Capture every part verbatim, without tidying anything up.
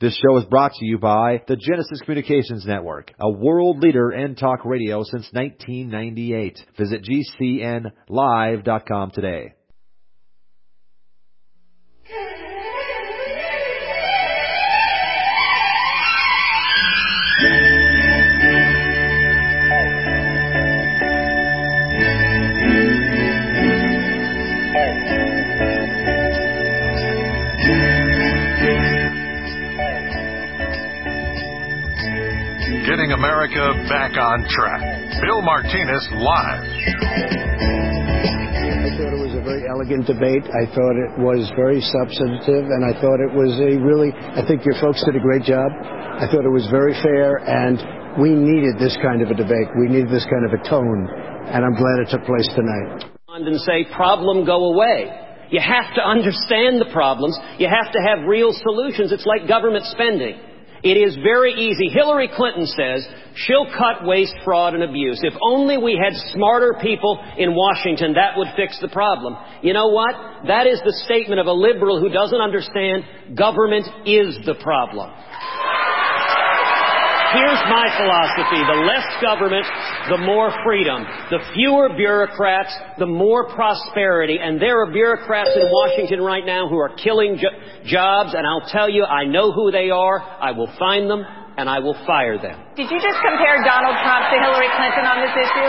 This show is brought to you by the Genesis Communications Network, a world leader in talk radio since nineteen ninety-eight. Visit G C N live dot com today. Getting America back on track. Bill Martinez live. I thought it was a very elegant debate. I thought it was very substantive, and I thought it was a really, I think your folks did a great job. I thought it was very fair, and we needed this kind of a debate. We needed this kind of a tone, and I'm glad it took place tonight. And say, problem, go away. You have to understand the problems. You have to have real solutions. It's like government spending. It is very easy. Hillary Clinton says she'll cut waste, fraud, and abuse. If only we had smarter people in Washington, that would fix the problem. You know what? That is the statement of a liberal who doesn't understand government is the problem. Here's my philosophy. The less government, the more freedom. The fewer bureaucrats, the more prosperity. And there are bureaucrats in Washington right now who are killing jo- jobs. And I'll tell you, I know who they are. I will find them, and I will fire them. Did you just compare Donald Trump to Hillary Clinton on this issue?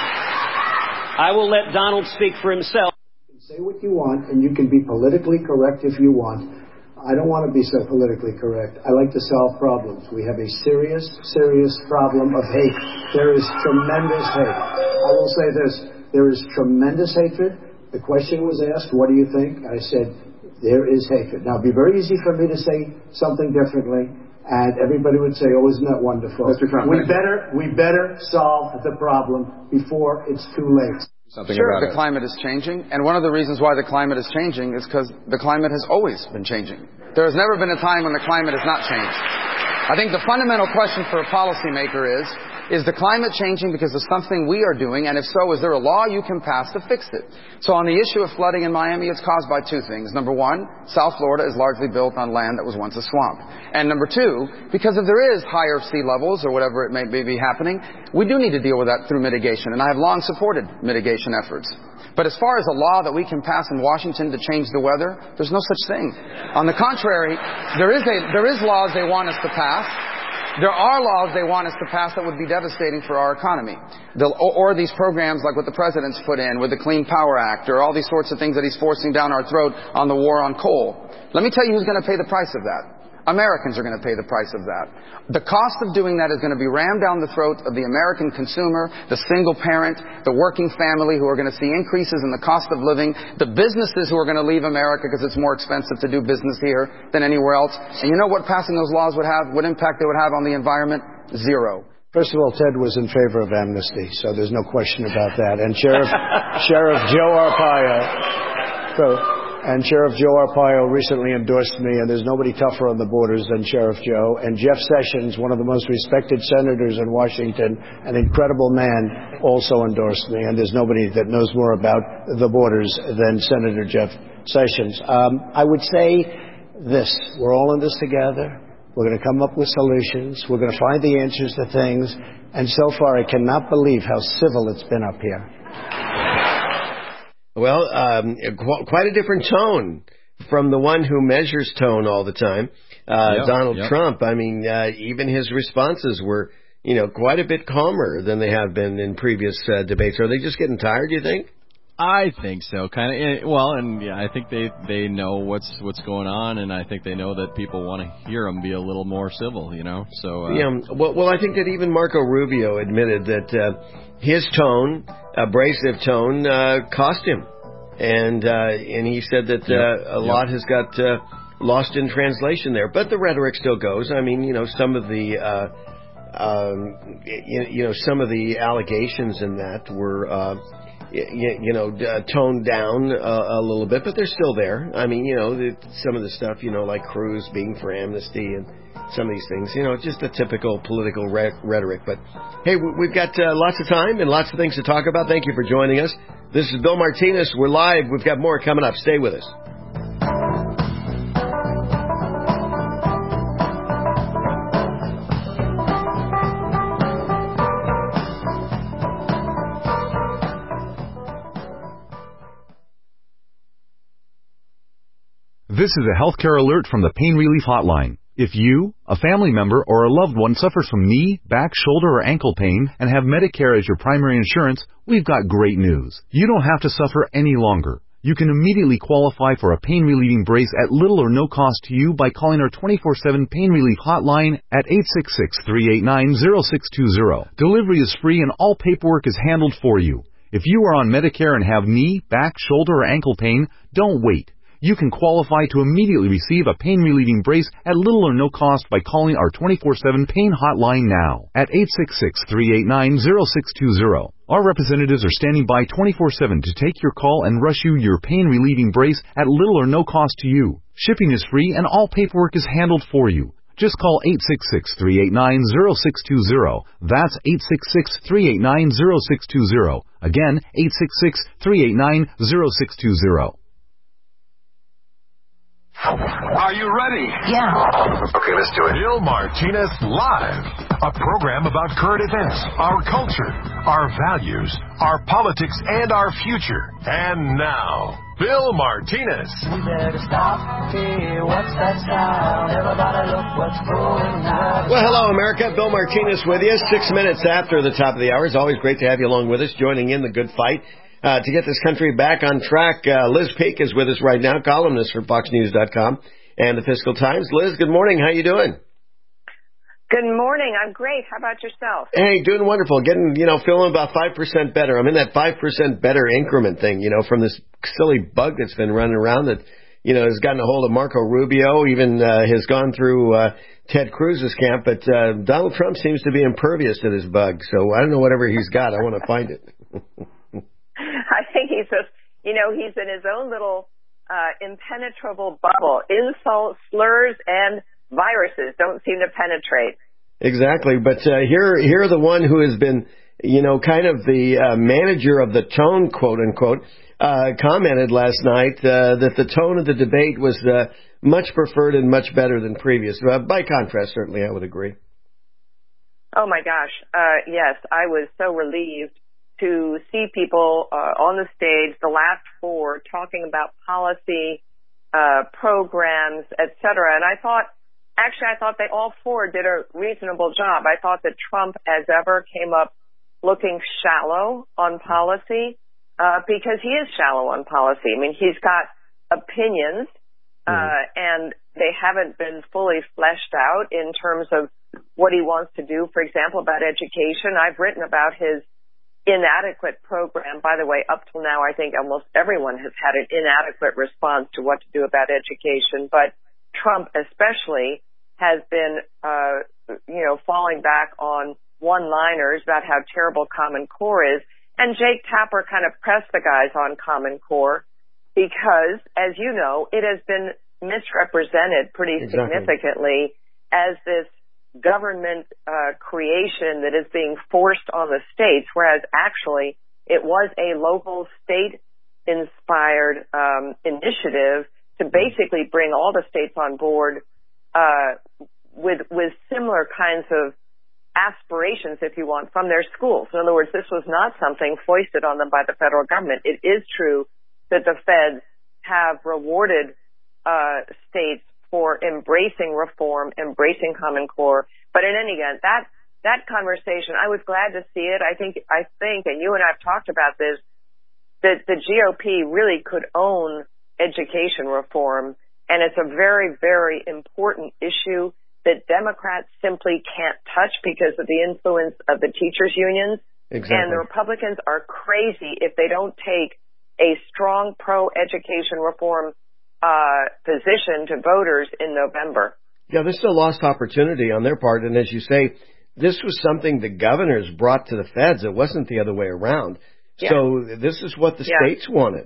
I will let Donald speak for himself. You can say what you want, and you can be politically correct if you want. I don't want to be so politically correct. I like to solve problems. We have a serious, serious problem of hate. There is tremendous hate. I will say this. There is tremendous hatred. The question was asked, what do you think? I said, there is hatred. Now, it would be very easy for me to say something differently, and everybody would say, oh, isn't that wonderful? Mister Trump, we better, we better solve the problem before it's too late. Something sure, about the it. climate is changing, and one of the reasons why the climate is changing is because the climate has always been changing. There has never been a time when the climate has not changed. I think the fundamental question for a policymaker is, is the climate changing because of something we are doing, and if so, is there a law you can pass to fix it? So on the issue of flooding in Miami, it's caused by two things. Number one, South Florida is largely built on land that was once a swamp. And number two, because if there is higher sea levels or whatever it may be happening, we do need to deal with that through mitigation, and I have long supported mitigation efforts. But as far as a law that we can pass in Washington to change the weather, there's no such thing. On the contrary, there is a, there is laws they want us to pass. There are laws they want us to pass that would be devastating for our economy. The, or, or these programs like what the president's put in with the Clean Power Act, or all these sorts of things that he's forcing down our throat on the war on coal. Let me tell you who's going to pay the price of that. Americans are going to pay the price of that. The cost of doing that is going to be rammed down the throat of the American consumer, the single parent, the working family who are going to see increases in the cost of living, the businesses who are going to leave America because it's more expensive to do business here than anywhere else. And you know what passing those laws would have, what impact they would have on the environment? Zero. First of all, Ted was in favor of amnesty, so there's no question about that. And Sheriff Sheriff Joe Arpaio, so, and Sheriff Joe Arpaio recently endorsed me, and there's nobody tougher on the borders than Sheriff Joe. And Jeff Sessions, one of the most respected senators in Washington, an incredible man, also endorsed me. And there's nobody that knows more about the borders than Senator Jeff Sessions. Um, I would say this: we're all in this together. We're going to come up with solutions. We're going to find the answers to things. And so far, I cannot believe how civil it's been up here. Well, um, qu- quite a different tone from the one who measures tone all the time, uh, yep, Donald yep. Trump. I mean, uh, even his responses were, you know, quite a bit calmer than they have been in previous uh, debates. Are they just getting tired, do you think? I think so, kind of. Well, and yeah, I think they they know what's what's going on, and I think they know that people want to hear them be a little more civil, you know. So uh, yeah, well, well, I think that even Marco Rubio admitted that uh, his tone, abrasive tone, uh, cost him, and uh, and he said that uh, yep, a yep. lot has got uh, lost in translation there, but the rhetoric still goes. I mean, you know, some of the uh, um, you, you know some of the allegations in that were. Uh, You, you know, uh, toned down uh, a little bit, but they're still there. I mean, you know, the, some of the stuff, you know, like Cruz being for amnesty and some of these things, you know, just the typical political re- rhetoric. But, hey, we've got uh, lots of time and lots of things to talk about. Thank you for joining us. This is Bill Martinez. We're live. We've got more coming up. Stay with us. This is a healthcare alert from the Pain Relief Hotline. If you, a family member, or a loved one suffers from knee, back, shoulder, or ankle pain and have Medicare as your primary insurance, we've got great news. You don't have to suffer any longer. You can immediately qualify for a pain-relieving brace at little or no cost to you by calling our twenty-four seven Pain Relief Hotline at eight six six, three eight nine, zero six two zero. Delivery is free and all paperwork is handled for you. If you are on Medicare and have knee, back, shoulder, or ankle pain, don't wait. You can qualify to immediately receive a pain-relieving brace at little or no cost by calling our twenty-four seven Pain Hotline now at eight six six, three eight nine, zero six two zero. Our representatives are standing by twenty-four seven to take your call and rush you your pain-relieving brace at little or no cost to you. Shipping is free and all paperwork is handled for you. Just call eight six six, three eight nine, zero six two zero. That's eight six six, three eight nine, zero six two zero. Again, eight six six, three eight nine, zero six two zero. Are you ready? Yeah. Okay, let's do it. Bill Martinez Live, a program about current events, our culture, our values, our politics, and our future. And now, Bill Martinez. We better stop here. What's that sound? Everybody look what's going on. Well, hello, America. Bill Martinez with you. Six minutes after the top of the hour. It's always great to have you along with us, joining in the good fight. Uh, to get this country back on track, uh, Liz Peek is with us right now, columnist for Fox News dot com and the Fiscal Times. Liz, good morning. How you doing? Good morning. I'm great. How about yourself? Hey, doing wonderful. Getting, you know, feeling about five percent better. I'm in that five percent better increment thing, you know, from this silly bug that's been running around that, you know, has gotten a hold of Marco Rubio, even uh, has gone through uh, Ted Cruz's camp. But uh, Donald Trump seems to be impervious to this bug. So I don't know, whatever he's got, I want to find it. I think he's just, you know, he's in his own little uh, impenetrable bubble. Insults, slurs, and viruses don't seem to penetrate. Exactly. But uh, here, here the one who has been, you know, kind of the uh, manager of the tone, quote unquote, uh, commented last night uh, that the tone of the debate was uh, much preferred and much better than previous. Uh, by contrast, certainly, I would agree. Oh, my gosh. Uh, yes, I was so relieved to see people uh, on the stage, the last four, talking about policy, uh, programs, et cetera. And I thought, actually, I thought they all four did a reasonable job. I thought that Trump, as ever, came up looking shallow on policy, uh, because he is shallow on policy. I mean, he's got opinions, uh, mm. and they haven't been fully fleshed out in terms of what he wants to do, for example, about education. I've written about his inadequate program. By the way, up till now, I think almost everyone has had an inadequate response to what to do about education. But Trump especially has been, uh, you know, falling back on one-liners about how terrible Common Core is. And Jake Tapper kind of pressed the guys on Common Core because, as you know, it has been misrepresented pretty exactly. significantly as this government uh, creation that is being forced on the states, whereas actually it was a local state-inspired um, initiative to basically bring all the states on board uh, with with similar kinds of aspirations, if you want, from their schools. In other words, this was not something foisted on them by the federal government. It is true that the feds have rewarded uh, states for embracing reform, embracing Common Core. But in any event, that that conversation, I was glad to see it. I think, I think, and you and I have talked about this, that the G O P really could own education reform, and it's a very, very important issue that Democrats simply can't touch because of the influence of the teachers' unions. Exactly. And the Republicans are crazy if they don't take a strong pro-education reform Uh, position to voters in November. Yeah, this is a lost opportunity on their part. And as you say, this was something the governors brought to the feds. It wasn't the other way around. Yeah. So this is what the yeah. states wanted.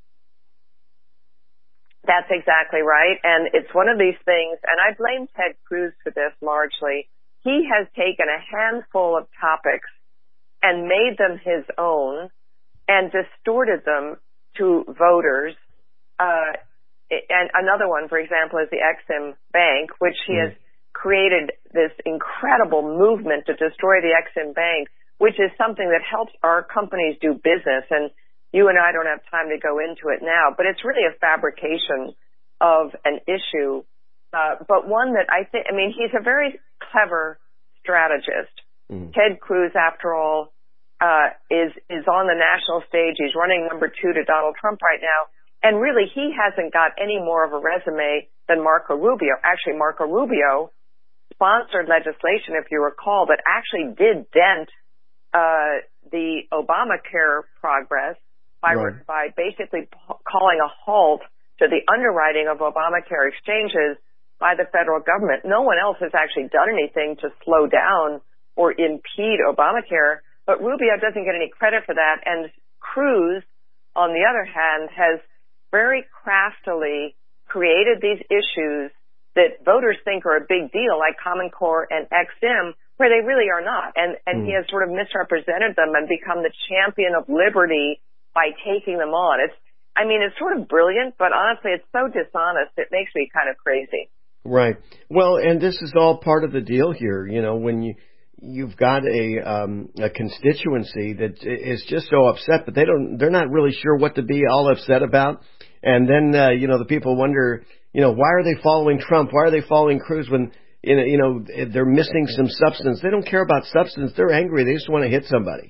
That's exactly right. And it's one of these things, and I blame Ted Cruz for this largely. He has taken a handful of topics and made them his own and distorted them to voters. Uh, And another one, for example, is the Exim Bank, which he mm. has created this incredible movement to destroy the Exim Bank, which is something that helps our companies do business. And you and I don't have time to go into it now, but it's really a fabrication of an issue, uh, but one that I think, I mean, he's a very clever strategist. Mm. Ted Cruz, after all, uh, is, is on the national stage. He's running number two to Donald Trump right now. And really, he hasn't got any more of a resume than Marco Rubio. Actually, Marco Rubio sponsored legislation, if you recall, that actually did dent uh, the Obamacare progress by right. by basically p- calling a halt to the underwriting of Obamacare exchanges by the federal government. No one else has actually done anything to slow down or impede Obamacare, but Rubio doesn't get any credit for that. And Cruz, on the other hand, has very craftily created these issues that voters think are a big deal, like Common Core and X M, where they really are not. And, and mm. he has sort of misrepresented them and become the champion of liberty by taking them on. It's, I mean, it's sort of brilliant, but honestly, it's so dishonest, it makes me kind of crazy. Right. Well, and this is all part of the deal here. You know, when you, you've got a, um, a constituency that is just so upset, but they don't, they're not really sure what to be all upset about. And then, uh, you know, the people wonder, you know, why are they following Trump? Why are they following Cruz when, you know, they're missing some substance? They don't care about substance. They're angry. They just want to hit somebody.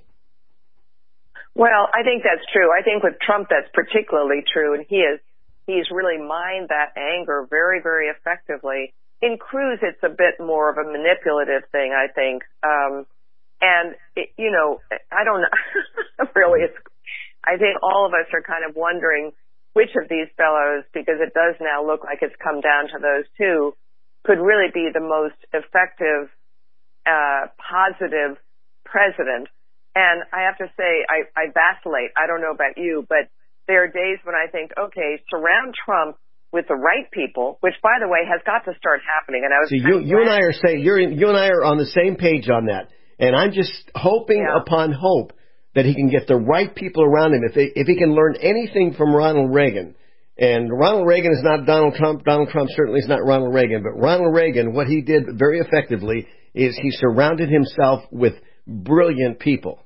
Well, I think that's true. I think with Trump, that's particularly true. And he is, he's really mined that anger very, very effectively. In Cruz, it's a bit more of a manipulative thing, I think. Um, and, it, you know, I don't know. Really, it's, I think all of us are kind of wondering which of these fellows, because it does now look like it's come down to those two, could really be the most effective, uh, positive president. And I have to say, I, I vacillate. I don't know about you, but there are days when I think, okay, surround Trump with the right people, which, by the way, has got to start happening. And I was See, you, you and I are saying you're you and I are on the same page on that. And I'm just hoping yeah. upon hope that he can get the right people around him. If they, if he can learn anything from Ronald Reagan, and Ronald Reagan is not Donald Trump. Donald Trump certainly is not Ronald Reagan. But Ronald Reagan, what he did very effectively is he surrounded himself with brilliant people.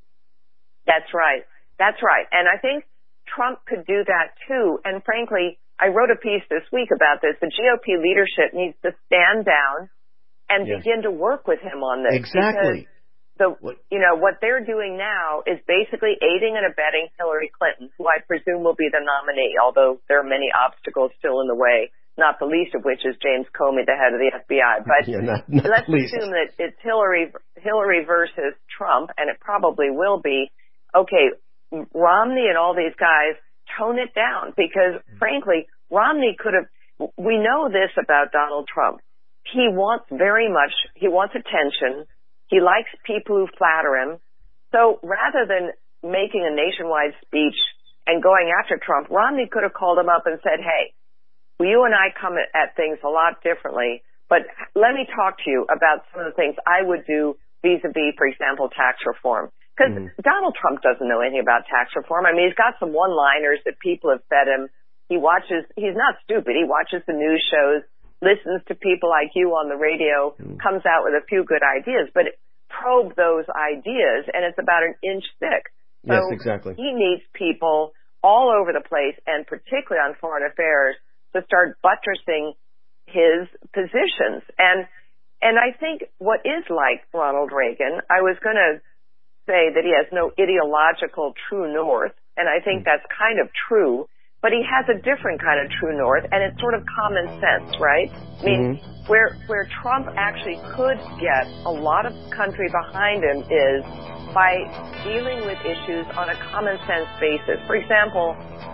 That's right. That's right. And I think Trump could do that, too. And frankly, I wrote a piece this week about this. The G O P leadership needs to stand down and yes. begin to work with him on this. Exactly. The, you know, what they're doing now is basically aiding and abetting Hillary Clinton, who I presume will be the nominee, although there are many obstacles still in the way, not the least of which is James Comey, the head of the F B I. But yeah, not, not let's least. assume that it's Hillary, Hillary versus Trump, and it probably will be. Okay, Romney and all these guys, tone it down, because frankly, Romney could have, we know this about Donald Trump. He wants very much, he wants attention. He likes people who flatter him. So rather than making a nationwide speech and going after Trump, Romney could have called him up and said, hey, well, you and I come at things a lot differently, but let me talk to you about some of the things I would do vis-a-vis, for example, tax reform. Because mm-hmm. Donald Trump doesn't know anything about tax reform. I mean, he's got some one-liners that people have fed him. He watches, he's not stupid. He watches the news shows, listens to people like you on the radio, mm-hmm. comes out with a few good ideas, but probe those ideas, and it's about an inch thick. So yes, exactly. He needs people all over the place, and particularly on foreign affairs, to start buttressing his positions. And, and I think what is like Ronald Reagan, I was going to say that he has no ideological true north, and I think that's kind of true, but he has a different kind of true north, and it's sort of common sense, right? I mean, mm-hmm. where where Trump actually could get a lot of country behind him is by dealing with issues on a common sense basis. For example,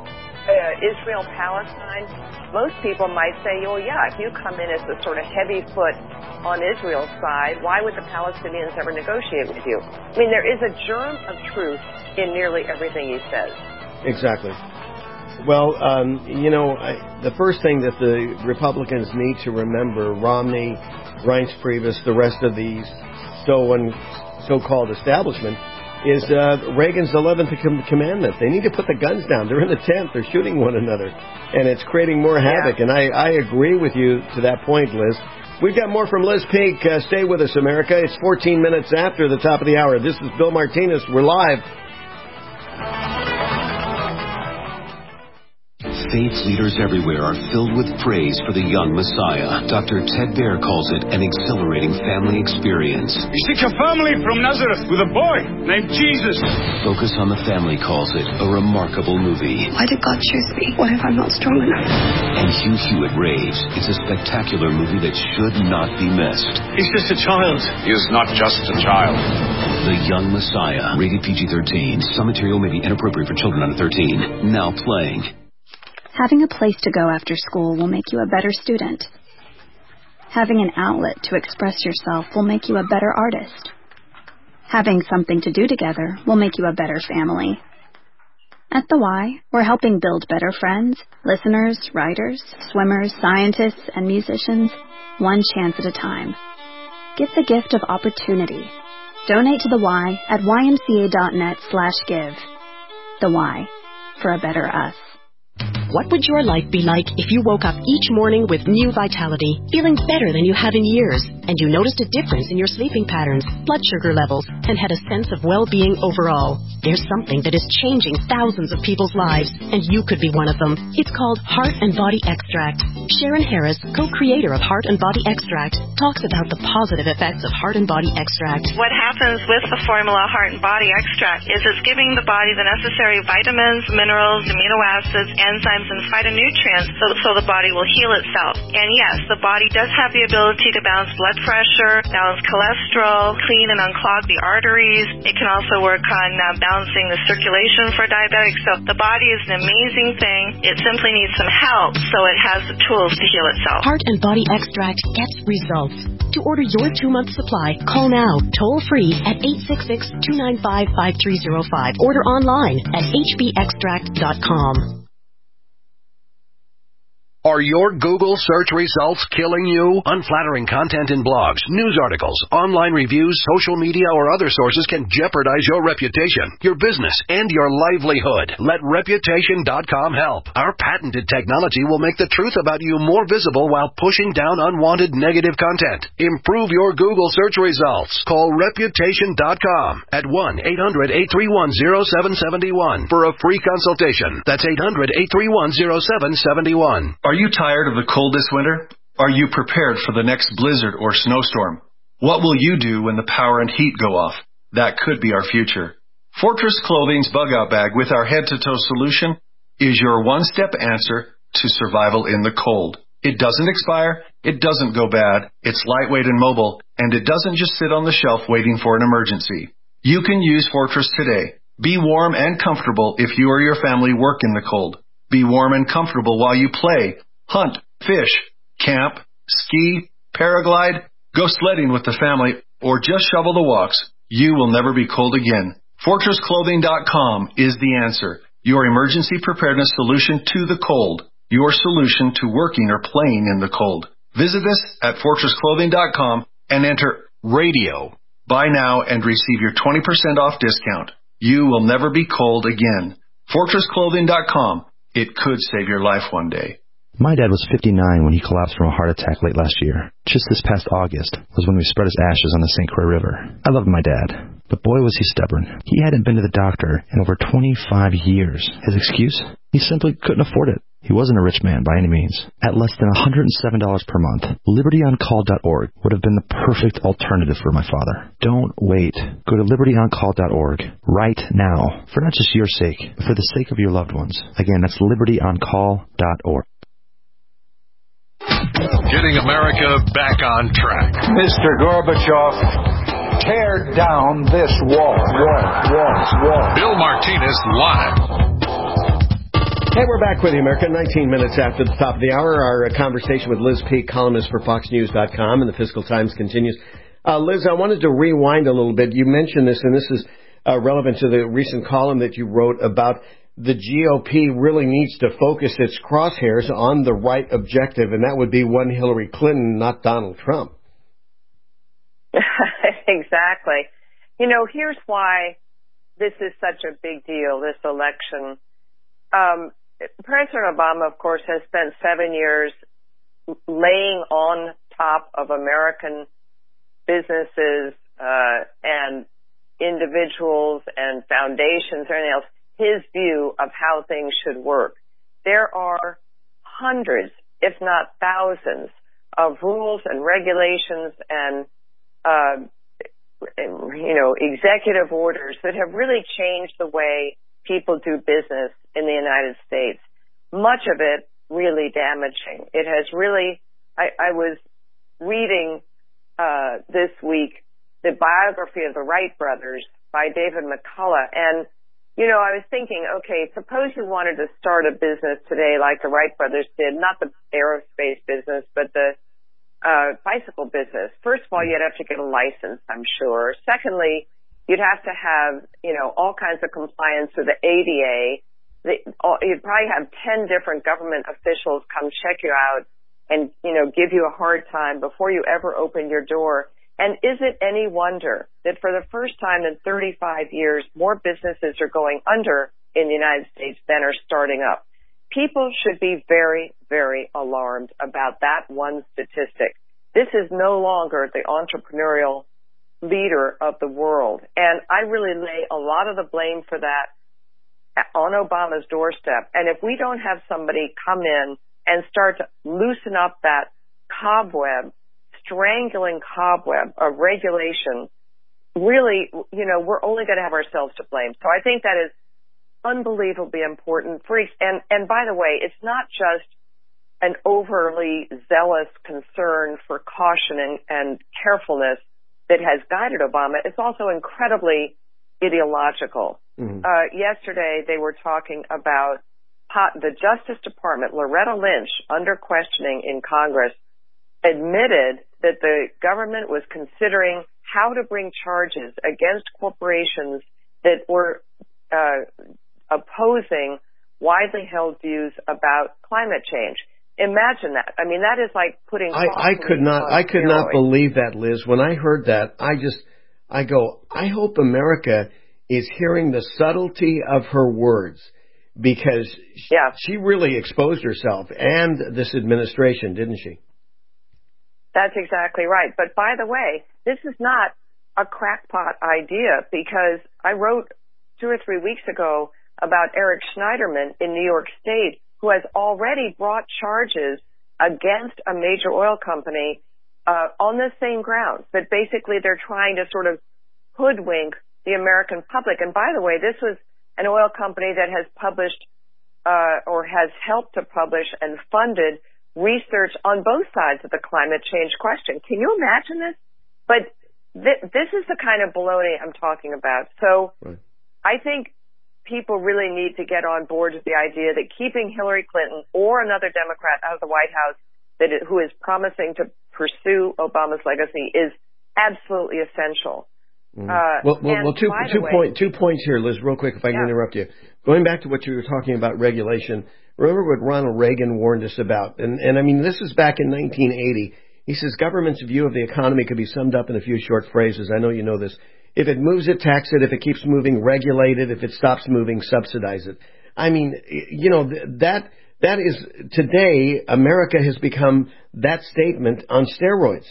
uh, Israel-Palestine, most people might say, oh yeah, if you come in as the sort of heavy foot on Israel's side, why would the Palestinians ever negotiate with you? I mean, there is a germ of truth in nearly everything he says. Exactly. Well, um, you know, I, the first thing that the Republicans need to remember, Romney, Reince Priebus, the rest of these so and so-called establishment, is uh, Reagan's eleventh commandment. They need to put the guns down. They're in the tent. They're shooting one another. And it's creating more havoc. Yeah. And I, I agree with you to that point, Liz. We've got more from Liz Peek. Uh, stay with us, America. It's fourteen minutes after the top of the hour. This is Bill Martinez. We're live. Faith leaders everywhere are filled with praise for the young Messiah. Doctor Ted Baer calls it an exhilarating family experience. You seek a family from Nazareth with a boy named Jesus. Focus on the Family calls it a remarkable movie. Why did God choose me? What if I'm not strong enough? And Hugh Hewitt raves it's a spectacular movie that should not be missed. He's just a child. He is not just a child. The Young Messiah, rated P G thirteen. Some material may be inappropriate for children under thirteen. Now playing. Having a place to go after school will make you a better student. Having an outlet to express yourself will make you a better artist. Having something to do together will make you a better family. At the Y, we're helping build better friends, listeners, writers, swimmers, scientists, and musicians, one chance at a time. Give the gift of opportunity. Donate to the Y at ymca.net slash give. The Y, for a better us. What would your life be like if you woke up each morning with new vitality, feeling better than you have in years, and you noticed a difference in your sleeping patterns, blood sugar levels, and had a sense of well-being overall? There's something that is changing thousands of people's lives, and you could be one of them. It's called Heart and Body Extract. Sharon Harris, co-creator of Heart and Body Extract, talks about the positive effects of Heart and Body Extract. What happens with the formula Heart and Body Extract is it's giving the body the necessary vitamins, minerals, amino acids, enzymes, and phytonutrients so, so the body will heal itself. And yes, the body does have the ability to balance blood pressure, balance cholesterol, clean and unclog the arteries. It can also work on uh, balancing the circulation for diabetics. So the body is an amazing thing. It simply needs some help so it has the tools to heal itself. Heart and Body Extract gets results. To order your two-month supply, call now, toll-free at eight six six, two nine five, five three zero five. Order online at h b extract dot com. Are your Google search results killing you? Unflattering content in blogs, news articles, online reviews, social media, or other sources can jeopardize your reputation, your business, and your livelihood. Let Reputation dot com help. Our patented technology will make the truth about you more visible while pushing down unwanted negative content. Improve your Google search results. Call Reputation dot com at one eight hundred, eight three one, zero seven seven one for a free consultation. That's eight hundred, eight three one, zero seven seven one. Are you tired of the cold this winter? Are you prepared for the next blizzard or snowstorm? What will you do when the power and heat go off? That could be our future. Fortress Clothing's Bug-Out Bag with our head-to-toe solution is your one-step answer to survival in the cold. It doesn't expire, it doesn't go bad, it's lightweight and mobile, and it doesn't just sit on the shelf waiting for an emergency. You can use Fortress today. Be warm and comfortable if you or your family work in the cold. Be warm and comfortable while you play, hunt, fish, camp, ski, paraglide, go sledding with the family, or just shovel the walks. You will never be cold again. Fortress Clothing dot com is the answer. Your emergency preparedness solution to the cold. Your solution to working or playing in the cold. Visit us at Fortress Clothing dot com and enter radio. Buy now and receive your twenty percent off discount. You will never be cold again. Fortress Clothing dot com. It could save your life one day. My dad was fifty-nine when he collapsed from a heart attack late last year. Just this past August was when we spread his ashes on the Saint Croix River. I loved my dad, but boy was he stubborn. He hadn't been to the doctor in over twenty-five years. His excuse? He simply couldn't afford it. He wasn't a rich man by any means. At less than one hundred seven dollars per month, liberty on call dot org would have been the perfect alternative for my father. Don't wait. Go to liberty on call dot org right now, for not just your sake, but for the sake of your loved ones. Again, that's liberty on call dot org. Getting America back on track. Mister Gorbachev, tear down this wall. Wall, walls, walls. Bill Martinez live. Hey, we're back with you, America. nineteen minutes after the top of the hour. Our uh, conversation with Liz Peek, columnist for Fox News dot com, and the Fiscal Times continues. Uh, Liz, I wanted to rewind a little bit. You mentioned this, and this is uh, relevant to the recent column that you wrote about the G O P really needs to focus its crosshairs on the right objective, and that would be one Hillary Clinton, not Donald Trump. Exactly. You know, here's why this is such a big deal, this election. Um, President Obama, of course, has spent seven years laying on top of American businesses uh, and individuals and foundations and everything else his view of how things should work. there are hundreds, if not thousands, of rules and regulations and, uh, you know, executive orders that have really changed the way people do business in the United States. Much of it really damaging. It has really, I, I was reading uh, this week the biography of the Wright brothers by David McCullough, and you know, I was thinking, okay, suppose you wanted to start a business today like the Wright brothers did, not the aerospace business, but the uh, bicycle business. First of all, you'd have to get a license, I'm sure. Secondly, you'd have to have, you know, all kinds of compliance with the A D A. The, you'd probably have ten different government officials come check you out and, you know, give you a hard time before you ever open your door. And is it any wonder that for the first time in thirty-five years, more businesses are going under in the United States than are starting up? People should be very, very alarmed about that one statistic. This is no longer the entrepreneurial leader of the world. And I really lay a lot of the blame for that on Obama's doorstep. And if we don't have somebody come in and start to loosen up that cobweb, strangling cobweb of regulation, really, you know, we're only going to have ourselves to blame. So I think that is unbelievably important. For, and, and by the way, it's not just an overly zealous concern for caution and, and carefulness that has guided Obama. It's also incredibly ideological. Mm-hmm. Uh, yesterday, they were talking about pot, the Justice Department, Loretta Lynch, under questioning in Congress, admitted that the government was considering how to bring charges against corporations that were uh, opposing widely held views about climate change. Imagine that. I mean, that is like putting. I, I could not. I could not believe that, Liz. When I heard that, I just, I go, I hope America is hearing the subtlety of her words, because yeah. she really exposed herself and this administration, didn't she? That's exactly right. But by the way, this is not a crackpot idea, because I wrote two or three weeks ago about Eric Schneiderman in New York State, who has already brought charges against a major oil company uh, on the same grounds, that basically they're trying to sort of hoodwink the American public. And by the way, this was an oil company that has published uh, or has helped to publish and funded research on both sides of the climate change question. Can you imagine this? But th- this is the kind of baloney I'm talking about. So right. I think people really need to get on board with the idea that keeping Hillary Clinton or another Democrat out of the White House that it, who is promising to pursue Obama's legacy is absolutely essential. Mm. Uh, well, well, well, two, two, way, point, two points here, Liz, real quick, if I can yeah. interrupt you. Going back to what you were talking about regulation, remember what Ronald Reagan warned us about? And, and I mean, this is back in nineteen eighty. He says government's view of the economy could be summed up in a few short phrases. I know you know this. If it moves it, tax it. If it keeps moving, regulate it. If it stops moving, subsidize it. I mean, you know, that that is, today, America has become that statement on steroids.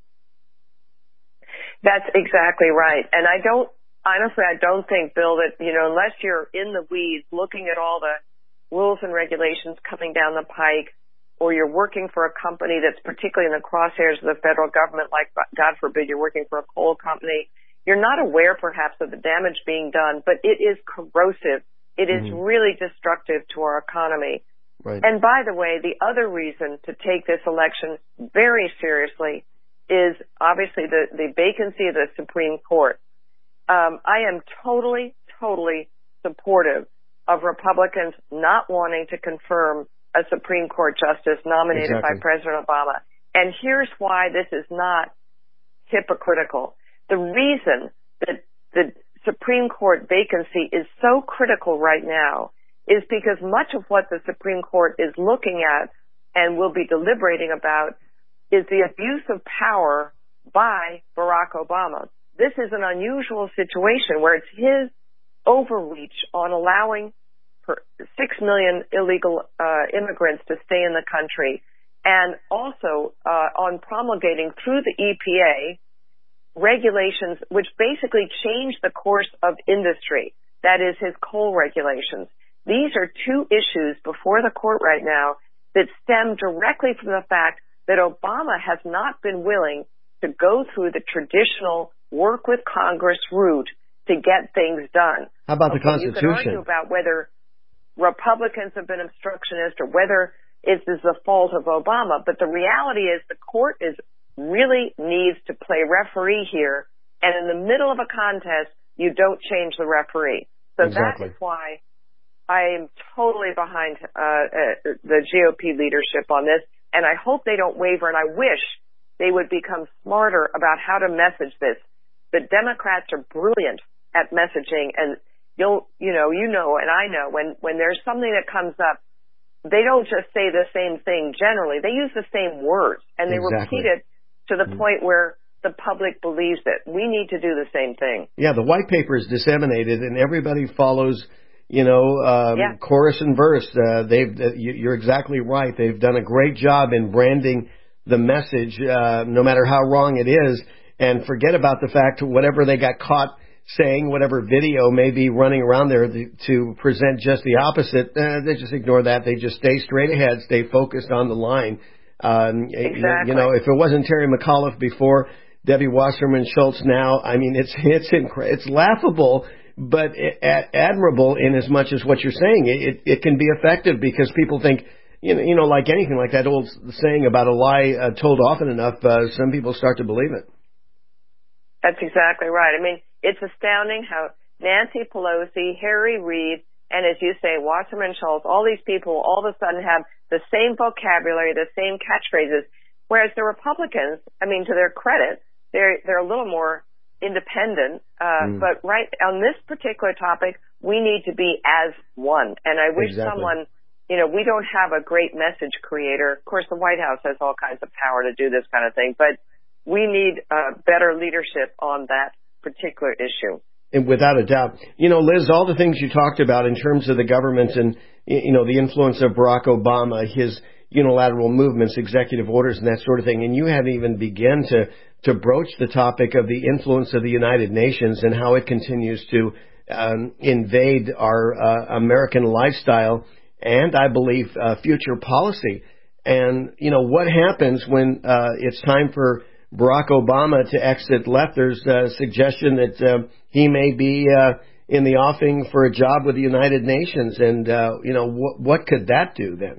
That's exactly right. And I don't, honestly, I don't think, Bill, that, you know, unless you're in the weeds looking at all the rules and regulations coming down the pike, or you're working for a company that's particularly in the crosshairs of the federal government, like, God forbid, you're working for a coal company, you're not aware, perhaps, of the damage being done, but it is corrosive. It is mm-hmm. really destructive to our economy. Right. And by the way, the other reason to take this election very seriously is obviously the, the vacancy of the Supreme Court. Um, I am totally, totally supportive of Republicans not wanting to confirm a Supreme Court justice nominated exactly. by President Obama. And here's why this is not hypocritical. The reason that the Supreme Court vacancy is so critical right now is because much of what the Supreme Court is looking at and will be deliberating about is the abuse of power by Barack Obama. This is an unusual situation where it's his overreach on allowing six million illegal uh, immigrants to stay in the country, and also uh, on promulgating through the E P A regulations which basically change the course of industry. That is his coal regulations. these are two issues before the court right now that stem directly from the fact that Obama has not been willing to go through the traditional work with Congress route to get things done. How about the okay, Constitution? You can argue about whether Republicans have been obstructionist or whether it is the fault of Obama, but the reality is the court is really needs to play referee here, and in the middle of a contest, you don't change the referee. So exactly. That is why I am totally behind uh, uh, the G O P leadership on this, and I hope they don't waver, and I wish they would become smarter about how to message this. The Democrats are brilliant at messaging, and you'll, you know, you know, and I know when, when there's something that comes up, they don't just say the same thing generally. They use the same words, and they exactly. repeat it to the mm-hmm. point where the public believes it. We need to do the same thing. Yeah, the white paper is disseminated, and everybody follows, you know, um, yeah. chorus and verse. Uh, they've, uh, you're exactly right. They've done a great job in branding the message, uh, no matter how wrong it is, and forget about the fact whatever they got caught saying, whatever video may be running around there to present just the opposite, uh, they just ignore that. They just stay straight ahead, stay focused on the line. Um, exactly. You know, if it wasn't Terry McAuliffe before, Debbie Wasserman Schultz now, I mean, it's it's incre- it's laughable, but ad- admirable in as much as what you're saying. It, it it can be effective because people think, you know, you know, like anything, like that old saying about a lie uh, told often enough, uh, some people start to believe it. That's exactly right. I mean, it's astounding how Nancy Pelosi, Harry Reid, and as you say, Wasserman Schultz, all these people all of a sudden have the same vocabulary, the same catchphrases, whereas the Republicans, I mean, to their credit, they're they're a little more independent. Uh, mm. But right on this particular topic, we need to be as one. And I wish exactly. someone, you know, we don't have a great message creator. Of course, the White House has all kinds of power to do this kind of thing, but we need uh, better leadership on that particular issue. And without a doubt. You know, Liz, all the things you talked about in terms of the government and, you know, the influence of Barack Obama, his unilateral movements, executive orders, and that sort of thing, and you haven't even begun to, to broach the topic of the influence of the United Nations and how it continues to um, invade our uh, American lifestyle and, I believe, uh, future policy. And, you know, what happens when uh, it's time for Barack Obama to exit left? There's a suggestion that uh, he may be uh, in the offing for a job with the United Nations. And, uh, you know, wh- what could that do then?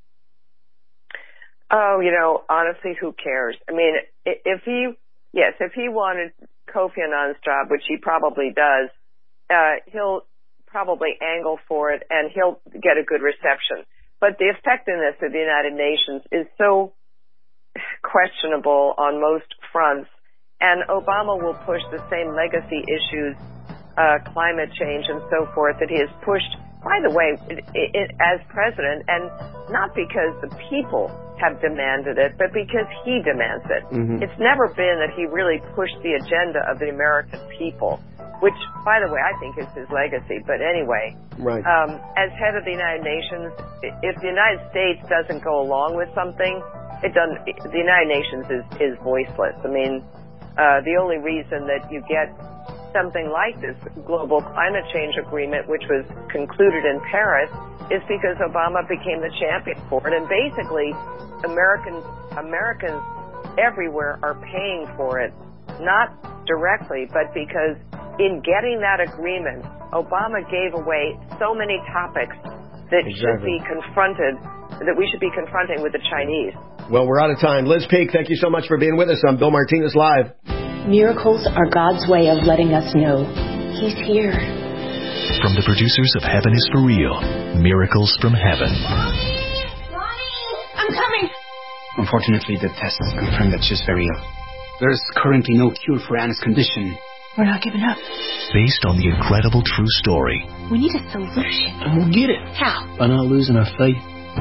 Oh, you know, honestly, who cares? I mean, if he, yes, if he wanted Kofi Annan's job, which he probably does, uh, he'll probably angle for it and he'll get a good reception. But the effectiveness of the United Nations is so questionable on most fronts, and Obama will push the same legacy issues, uh, climate change and so forth, that he has pushed, by the way, it, it, as president, and not because the people have demanded it, but because he demands it. Mm-hmm. It's never been that he really pushed the agenda of the American people, which, by the way, I think is his legacy. But anyway, right. um, as head of the United Nations, if the United States doesn't go along with something, it doesn't. The United Nations is, is voiceless. I mean, uh, the only reason that you get something like this global climate change agreement, which was concluded in Paris, is because Obama became the champion for it. And basically, American, Americans everywhere are paying for it, not directly, but because in getting that agreement, Obama gave away so many topics that exactly. should be confronted, that we should be confronting with the Chinese. Well, we're out of time. Liz Peek, thank you so much for being with us on Bill Martinez Live. Miracles are God's way of letting us know He's here. From the producers of Heaven is for Real, Miracles from Heaven. Mommy! Mommy! I'm coming! Unfortunately, the tests confirm that she's very ill. There is currently no cure for Anna's condition. We're not giving up. Based on the incredible true story. We need a solution. And we'll get it. How? By not losing our faith.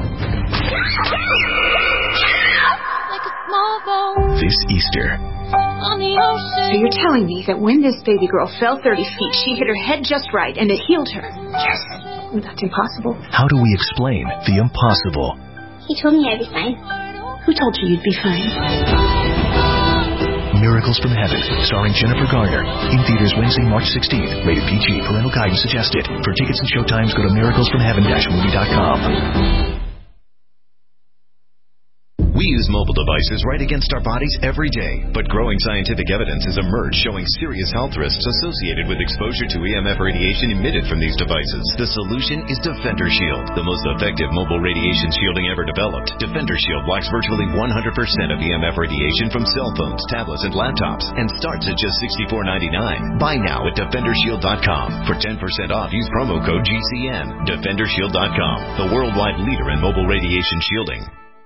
Like a small boat. This Easter. On the ocean. So you're telling me that when this baby girl fell thirty feet, she hit her head just right and it healed her? Yes. Well, that's impossible. How do we explain the impossible? He told me I'd be fine. Who told you you'd be fine? Miracles from Heaven, starring Jennifer Garner. In theaters Wednesday, March sixteenth. Rated P G. Parental guidance suggested. For tickets and showtimes, go to miracles from heaven dash movie dot com. We use mobile devices right against our bodies every day, but growing scientific evidence has emerged showing serious health risks associated with exposure to E M F radiation emitted from these devices. The solution is Defender Shield, the most effective mobile radiation shielding ever developed. Defender Shield blocks virtually one hundred percent of E M F radiation from cell phones, tablets, and laptops, and starts at just sixty-four ninety-nine. Buy now at defender shield dot com. For ten percent off, use promo code G C N. defender shield dot com, the worldwide leader in mobile radiation shielding.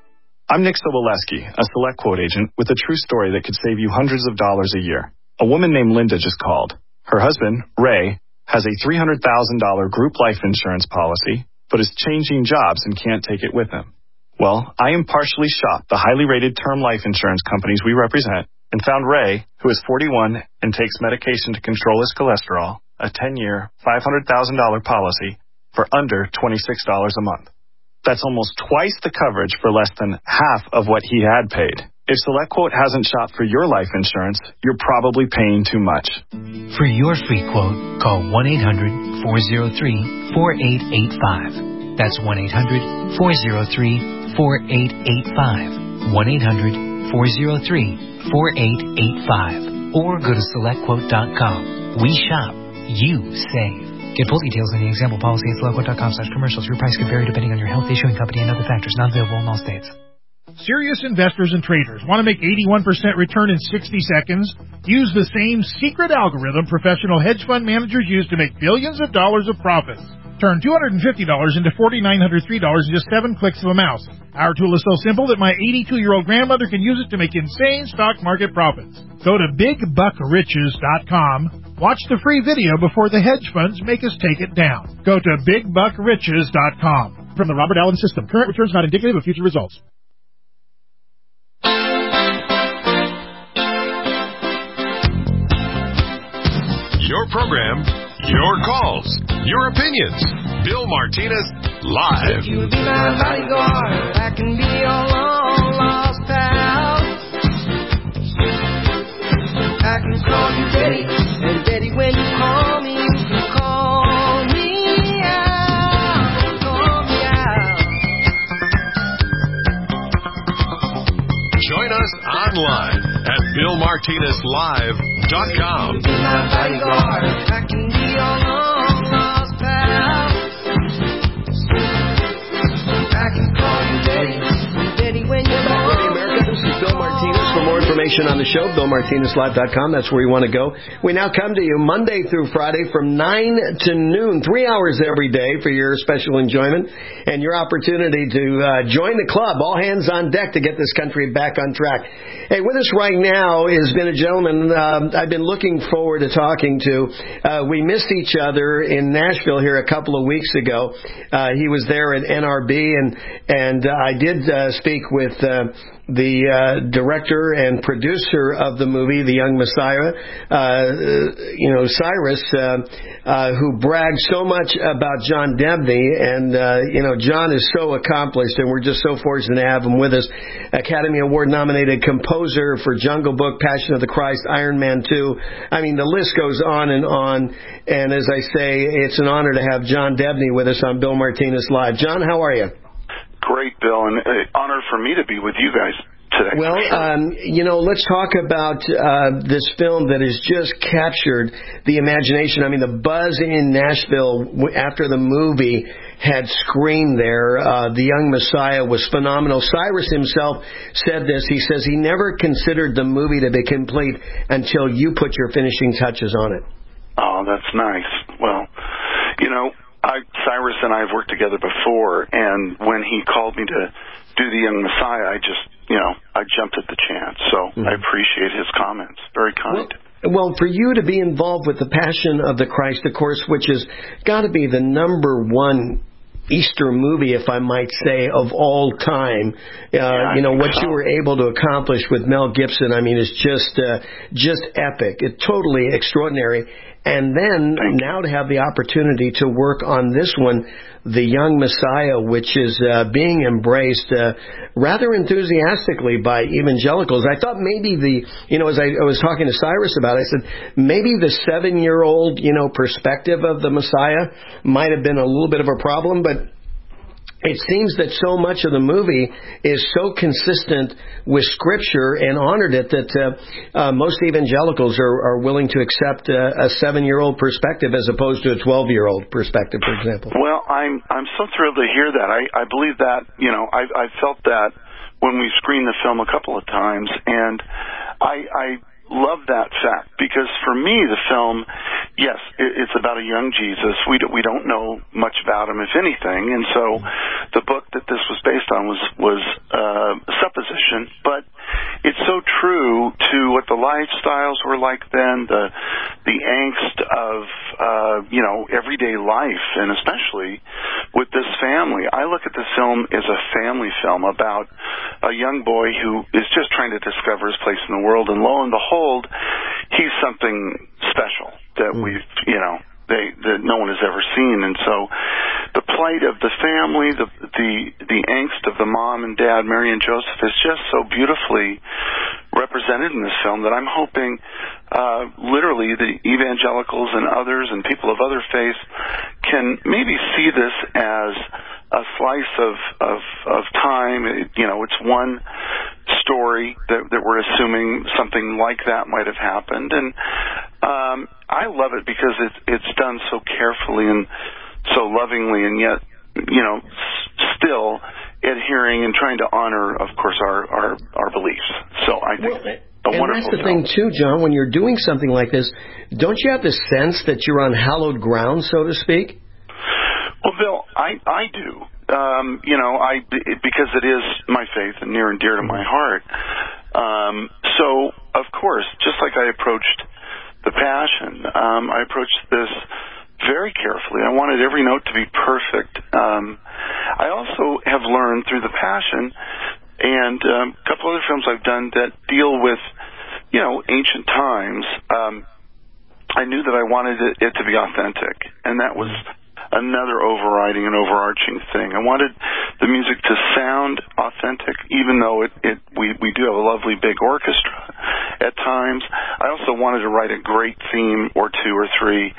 I'm Nick Soboleski, a SelectQuote agent with a true story that could save you hundreds of dollars a year. A woman named Linda just called. Her husband, Ray, has a three hundred thousand dollars group life insurance policy, but is changing jobs and can't take it with him. Well, I impartially shopped the highly rated term life insurance companies we represent and found Ray, who is forty-one and takes medication to control his cholesterol, a ten-year, five hundred thousand dollars policy for under twenty-six dollars a month. That's almost twice the coverage for less than half of what he had paid. If SelectQuote hasn't shopped for your life insurance, you're probably paying too much. For your free quote, call one eight hundred four oh three four eight eight five. That's one eight hundred four oh three four eight eight five. one eight hundred four oh three four eight eight five. Or go to select quote dot com. We shop. You save. Get full details in the example policy at select quote dot com slash commercials. Your price can vary depending on your health, issuing company, and other factors. Not available in all states. Serious investors and traders want to make eighty-one percent return in sixty seconds? Use the same secret algorithm professional hedge fund managers use to make billions of dollars of profits. Turn two hundred fifty dollars into four thousand nine hundred three dollars in just seven clicks of a mouse. Our tool is so simple that my eighty-two-year-old grandmother can use it to make insane stock market profits. Go to big buck riches dot com. Watch the free video before the hedge funds make us take it down. Go to big buck riches dot com. From the Robert Allen System, current returns not indicative of future results. Your program, your calls, your opinions. Bill Martinez, live. If you would be my bodyguard, I can be your long lost pal. I can call you Daddy, and Daddy, when you call me, you can call me out, call me out. Join us online at bill martinez live dot com. Be my bodyguard, I can be your long lost pal. I can call you Daddy, Daddy, when you call me. This is Bill Martinez. For more information on the show, bill martinez live dot com. That's where you want to go. We now come to you Monday through Friday from nine to noon, three hours every day for your special enjoyment and your opportunity to uh, join the club. All hands on deck to get this country back on track. Hey, with us right now has been a gentleman uh, I've been looking forward to talking to. Uh, we missed each other in Nashville here a couple of weeks ago. Uh, he was there at N R B, and and uh, I did uh, speak with uh, the uh, director and producer of the movie, The Young Messiah, uh, you know, Cyrus, uh, uh, who bragged so much about John Debney. And, uh, you know, John is so accomplished, and we're just so fortunate to have him with us. Academy Award-nominated composer for Jungle Book, Passion of the Christ, Iron Man two. I mean, the list goes on and on. And as I say, it's an honor to have John Debney with us on Bill Martinez Live. John, how are you? Great, Bill, and an honor for me to be with you guys today. Well, um, you know, let's talk about uh, this film that has just captured the imagination. I mean, the buzz in Nashville after the movie had screened there. Uh, the Young Messiah was phenomenal. Cyrus himself said this. He says he never considered the movie to be complete until you put your finishing touches on it. Oh, that's nice. Well, you know, I, Cyrus and I have worked together before, and when he called me to do The Young Messiah, I just, you know, I jumped at the chance. So mm-hmm. I appreciate his comments. Very kind. Well, well, for you to be involved with the Passion of the Christ, of course, which has got to be the number one Easter movie, if I might say, of all time. Uh, yeah, you know, what so. you were able to accomplish with Mel Gibson, I mean, is just uh, just epic. It's totally extraordinary. And then now to have the opportunity to work on this one, The Young Messiah, which is uh, being embraced uh, rather enthusiastically by evangelicals. I thought maybe the, you know, as I, I was talking to Cyrus about it, I said maybe the seven-year-old, you know, perspective of the Messiah might have been a little bit of a problem, but it seems that so much of the movie is so consistent with Scripture and honored it that uh, uh, most evangelicals are, are willing to accept uh, a seven-year-old perspective as opposed to a twelve-year-old perspective, for example. Well, I'm I'm so thrilled to hear that. I, I believe that, you know, I I felt that when we screened the film a couple of times, and I I love that fact because for me the film, yes, it, it's about a young Jesus. We do, we don't know much about him, if anything, and so the book that this was based on was was uh, a supposition, but it's so true to what the lifestyles were like then, the the angst of uh, you know everyday life, and especially with this family. I look at the film as a family film about a young boy who is just trying to discover his place in the world, and lo and behold, he's something special that we've, you know, they that no one has ever seen. And so the plight of the family, the the the angst of the mom and dad, Mary and Joseph, is just so beautifully represented in this film that I'm hoping uh, literally the evangelicals and others and people of other faiths can maybe see this as a slice of of, of time. It, you know, it's one story that, that we're assuming something like that might have happened, and um, I love it because it's it's done so carefully and so lovingly, and yet, you know, s- still adhering and trying to honor, of course, our our, our beliefs. So I think. Well, A and that's the thing, too, John, when you're doing something like this, don't you have the sense that you're on hallowed ground, so to speak? Well, Bill, I, I do. Um, you know, I because it is my faith and near and dear to my heart. Um, so, of course, just like I approached The Passion, um, I approached this very carefully. I wanted every note to be perfect. Um, I also have learned through The Passion and um, a couple other films I've done that deal with, you know, ancient times. Um, I knew that I wanted it, it to be authentic, and that was another overriding and overarching thing. I wanted the music to sound authentic, even though it, it we, we do have a lovely big orchestra at times. I also wanted to write a great theme or two or three.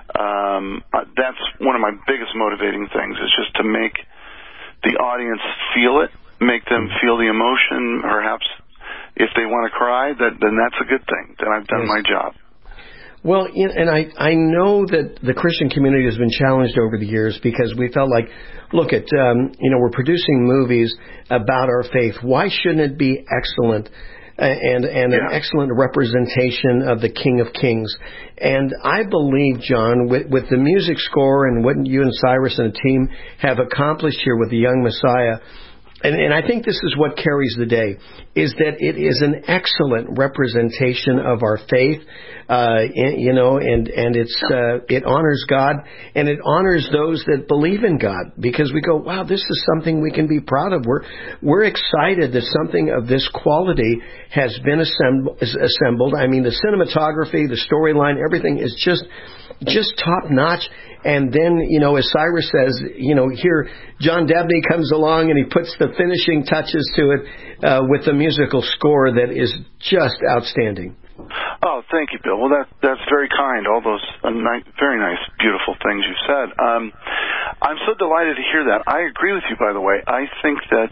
Um, that's one of my biggest motivating things, is just to make the audience feel it, make them feel the emotion. Perhaps if they want to cry, that, then that's a good thing. Then I've done yes. my job. Well, and I, I know that the Christian community has been challenged over the years because we felt like, look at, um, you know, we're producing movies about our faith. Why shouldn't it be excellent and and yeah. an excellent representation of the King of Kings? And I believe, John, with, with the music score and what you and Cyrus and the team have accomplished here with The Young Messiah, And, and I think this is what carries the day, is that it is an excellent representation of our faith, uh, and, you know, and, and it's, uh, it honors God, and it honors those that believe in God, because we go, wow, this is something we can be proud of. We're, we're excited that something of this quality has been assemb- assembled. I mean, the cinematography, the storyline, everything is just, just top notch. And then, you know, as Cyrus says, you know, here John Debney comes along and he puts the finishing touches to it uh, with the musical score that is just outstanding. Oh, thank you, Bill. Well, that that's very kind. All those uh, ni- very nice, beautiful things you've said. Um, I'm so delighted to hear that. I agree with you, by the way. I think that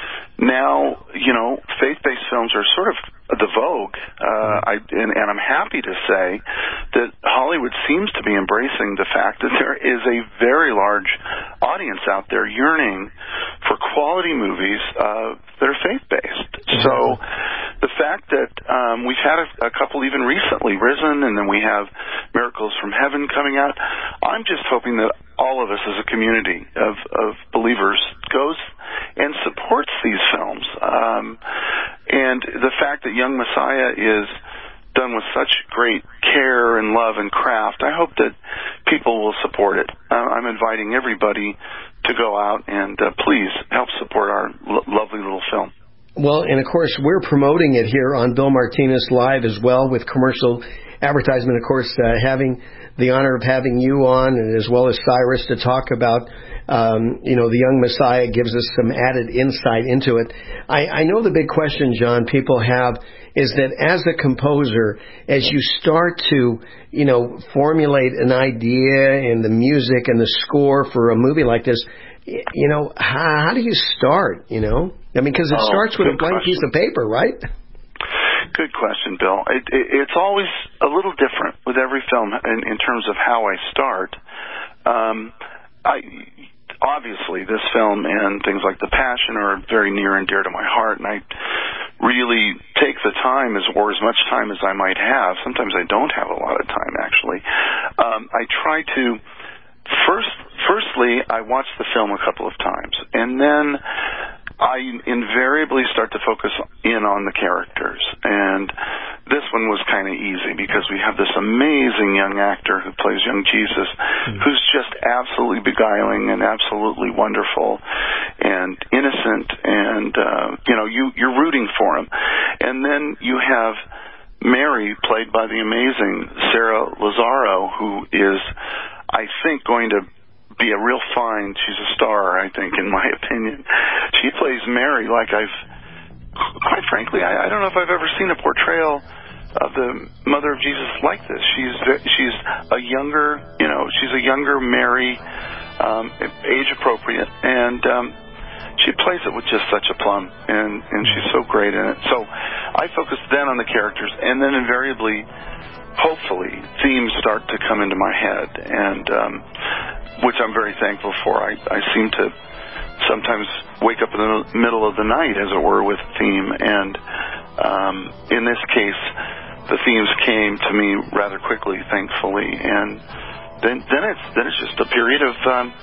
now, you know, faith-based films are sort of the vogue, uh, I, and, and I'm happy to say that Hollywood seems to be embracing the fact that there is a very large audience out there yearning for quality movies uh, that are faith-based. Mm-hmm. So the fact that um, we've had a, a couple even recently, Risen, and then we have Miracles from Heaven coming out, I'm just hoping that all of us as a community of, of believers goes and supports these films. Um, and the fact that Young Messiah is done with such great care and love and craft, I hope that people will support it. Uh, I'm inviting everybody to go out and uh, please help support our lo- lovely little film. Well, and of course, we're promoting it here on Bill Martinez Live as well with commercial advertisement, of course, uh, having the honor of having you on, and as well as Cyrus, to talk about, um, you know, the Young Messiah gives us some added insight into it. I, I know the big question, John, people have is that as a composer, as you start to, you know, formulate an idea and the music and the score for a movie like this, you know, how, how do you start, you know? I mean, because it oh, starts with a blank question. piece of paper, right? Good question, Bill. It, it, it's always a little different with every film in, in terms of how I start. Um, I obviously, this film and things like The Passion are very near and dear to my heart, and I really take the time, as or as much time as I might have. Sometimes I don't have a lot of time, actually. Um, I try to first. Firstly, I watch the film a couple of times, and then I invariably start to focus in on the characters. And this one was kind of easy because we have this amazing young actor who plays young Jesus, mm-hmm. who's just absolutely beguiling and absolutely wonderful and innocent, and uh, you know, you, you're rooting for him. And then you have Mary, played by the amazing Sarah Lazaro, who is, I think, going to be a real find. She's a star, I think, in my opinion. She plays Mary like I've, quite frankly, I, I don't know if I've ever seen a portrayal of the Mother of Jesus like this. She's she's a younger, you know, she's a younger Mary, um, age appropriate, and um, she plays it with just such a plum, and and she's so great in it. So I focus then on the characters, and then invariably, hopefully, themes start to come into my head, and um, which I'm very thankful for. I, I seem to sometimes wake up in the middle of the night, as it were, with a theme, and um, in this case, the themes came to me rather quickly, thankfully, and then then it's then it's just a period of um,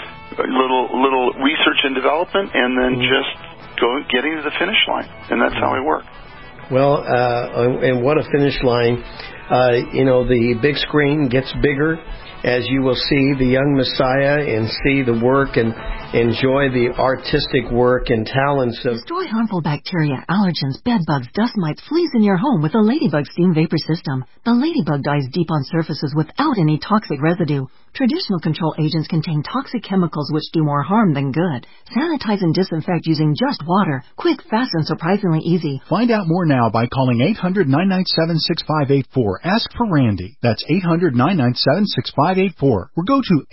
little little research and development, and then mm-hmm. just going getting to the finish line, and that's how I work. Well, uh, and what a finish line. Uh, you know, the big screen gets bigger as you will see the Young Messiah and see the work and enjoy the artistic work and talents of... Destroy harmful bacteria, allergens, bedbugs, dust mites, fleas in your home with the Ladybug Steam Vapor System. The Ladybug dies deep on surfaces without any toxic residue. Traditional control agents contain toxic chemicals which do more harm than good. Sanitize and disinfect using just water. Quick, fast, and surprisingly easy. Find out more now by calling eight hundred, nine nine seven, six five eight four. Ask for Randy. That's eight hundred, nine nine seven, six five eight four. Or go to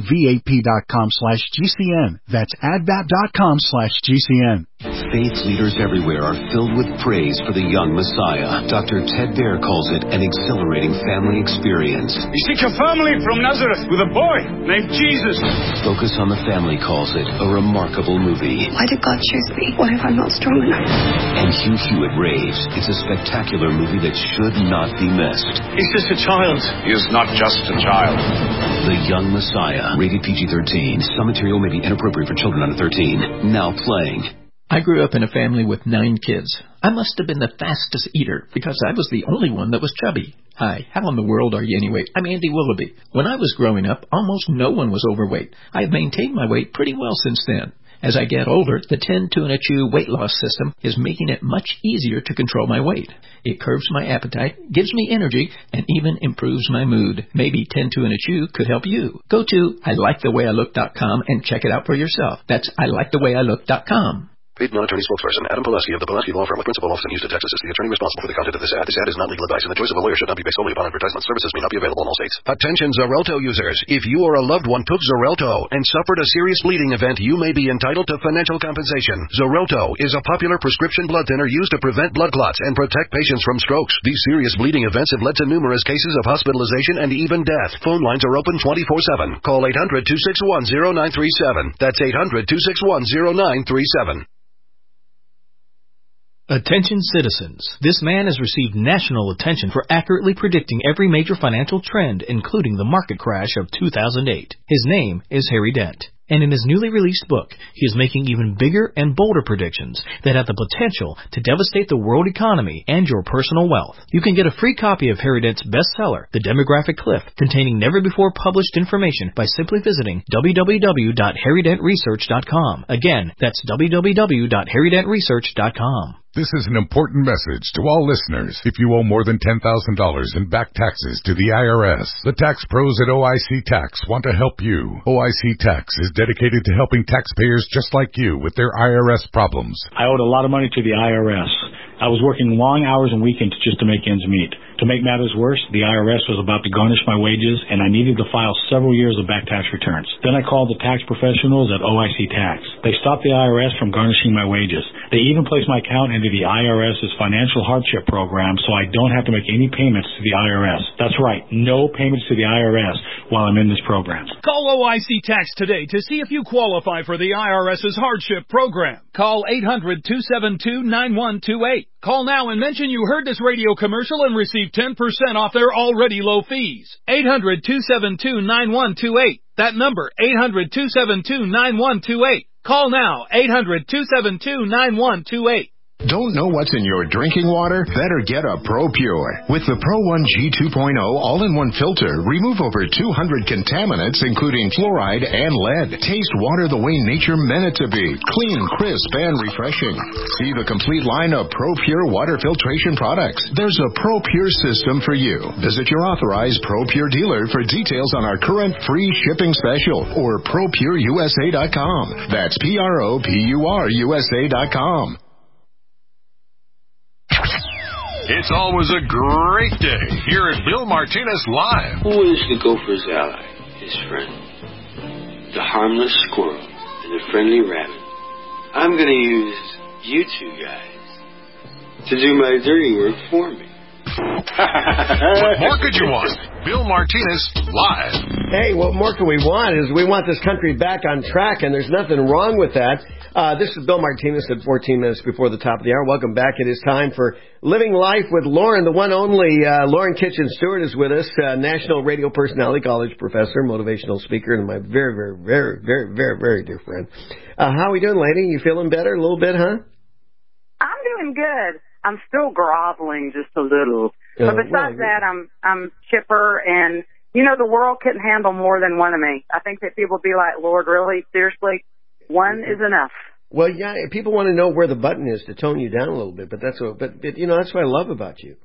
advap.com slash GCN. That's advap.com slash GCN. Faith leaders everywhere are filled with praise for the young Messiah. Doctor Ted Baer calls it an exhilarating family experience. You seek a family from Nazareth with a boy named Jesus. Focus on the Family calls it a remarkable movie. Why did God choose me? What if I'm not strong enough? And Hugh Hewitt raves it's a spectacular movie that should not be missed. He's just a child. He is not just a child. The Young Messiah, rated P G thirteen. Some material may be inappropriate for children under thirteen. Now playing. I grew up in a family with nine kids. I must have been the fastest eater because I was the only one that was chubby. Hi, how in the world are you anyway? I'm Andy Willoughby. When I was growing up, almost no one was overweight. I have maintained my weight pretty well since then. As I get older, the ten two and a chew weight loss system is making it much easier to control my weight. It curbs my appetite, gives me energy, and even improves my mood. Maybe ten two and a chew could help you. Go to I like the way I look dot com and check it out for yourself. That's I like the way I look dot com. Paid non-attorney spokesperson Adam Pileski of the Pileski Law Firm with principal office in Houston, Texas is the attorney responsible for the content of this ad. This ad is not legal advice, and the choice of a lawyer should not be based solely upon advertisement. Services may not be available in all states. Attention Xarelto users. If you or a loved one took Xarelto and suffered a serious bleeding event, you may be entitled to financial compensation. Xarelto is a popular prescription blood thinner used to prevent blood clots and protect patients from strokes. These serious bleeding events have led to numerous cases of hospitalization and even death. Phone lines are open twenty-four seven. Call eight hundred, two six one, zero nine three seven. That's eight hundred, two six one, zero nine three seven. Attention citizens. This man has received national attention for accurately predicting every major financial trend, including the market crash of two thousand eight. His name is Harry Dent. And in his newly released book, he is making even bigger and bolder predictions that have the potential to devastate the world economy and your personal wealth. You can get a free copy of Harry Dent's bestseller, The Demographic Cliff, containing never-before-published information by simply visiting w w w dot harry dent research dot com. Again, that's w w w dot harry dent research dot com. This is an important message to all listeners. If you owe more than ten thousand dollars in back taxes to the I R S, the tax pros at O I C Tax want to help you. O I C Tax is dedicated to helping taxpayers just like you with their I R S problems. I owed a lot of money to the I R S. I was working long hours and weekends just to make ends meet. To make matters worse, the I R S was about to garnish my wages, and I needed to file several years of back tax returns. Then I called the tax professionals at O I C Tax. They stopped the I R S from garnishing my wages. They even placed my account into the IRS's financial hardship program so I don't have to make any payments to the I R S. That's right, no payments to the I R S while I'm in this program. Call O I C Tax today to see if you qualify for the I R S's hardship program. Call eight hundred, two seven two, nine one two eight. Call now and mention you heard this radio commercial and receive ten percent off their already low fees. eight hundred, two seven two, nine one two eight. That number, eight hundred, two seven two, nine one two eight. Call now, eight hundred, two seven two, nine one two eight. Don't know what's in your drinking water? Better get a ProPure. With the Pro one G two point oh all-in-one filter, remove over two hundred contaminants, including fluoride and lead. Taste water the way nature meant it to be. Clean, crisp, and refreshing. See the complete line of ProPure water filtration products. There's a ProPure system for you. Visit your authorized ProPure dealer for details on our current free shipping special or Pro Pure U S A dot com. That's P R O P U R U S A dot com. It's always a great day here at Bill Martinez Live. Who is the gopher's ally? His friend. The harmless squirrel and the friendly rabbit. I'm going to use you two guys to do my dirty work for me. What more could you want? Bill Martinez Live. Hey, what more can we want is we want this country back on track, and there's nothing wrong with that. Uh, this is Bill Martinez at fourteen minutes before the top of the hour. Welcome back. It is time for Living Life with Lauren, the one only. Uh, Lauren Kitchen Stewart is with us, uh, national radio personality, college professor, motivational speaker, and my very, very, very, very, very, very dear friend. Uh, how are we doing, lady? You feeling better a little bit, huh? I'm doing good. I'm still groveling just a little. Uh, but besides well, that, I'm I'm chipper, and, you know, the world couldn't handle more than one of me. I think that people would be like, Lord, really? Seriously? One is enough. Well, yeah, people want to know where the button is to tone you down a little bit, but that's what, but, but you know, that's what I love about you.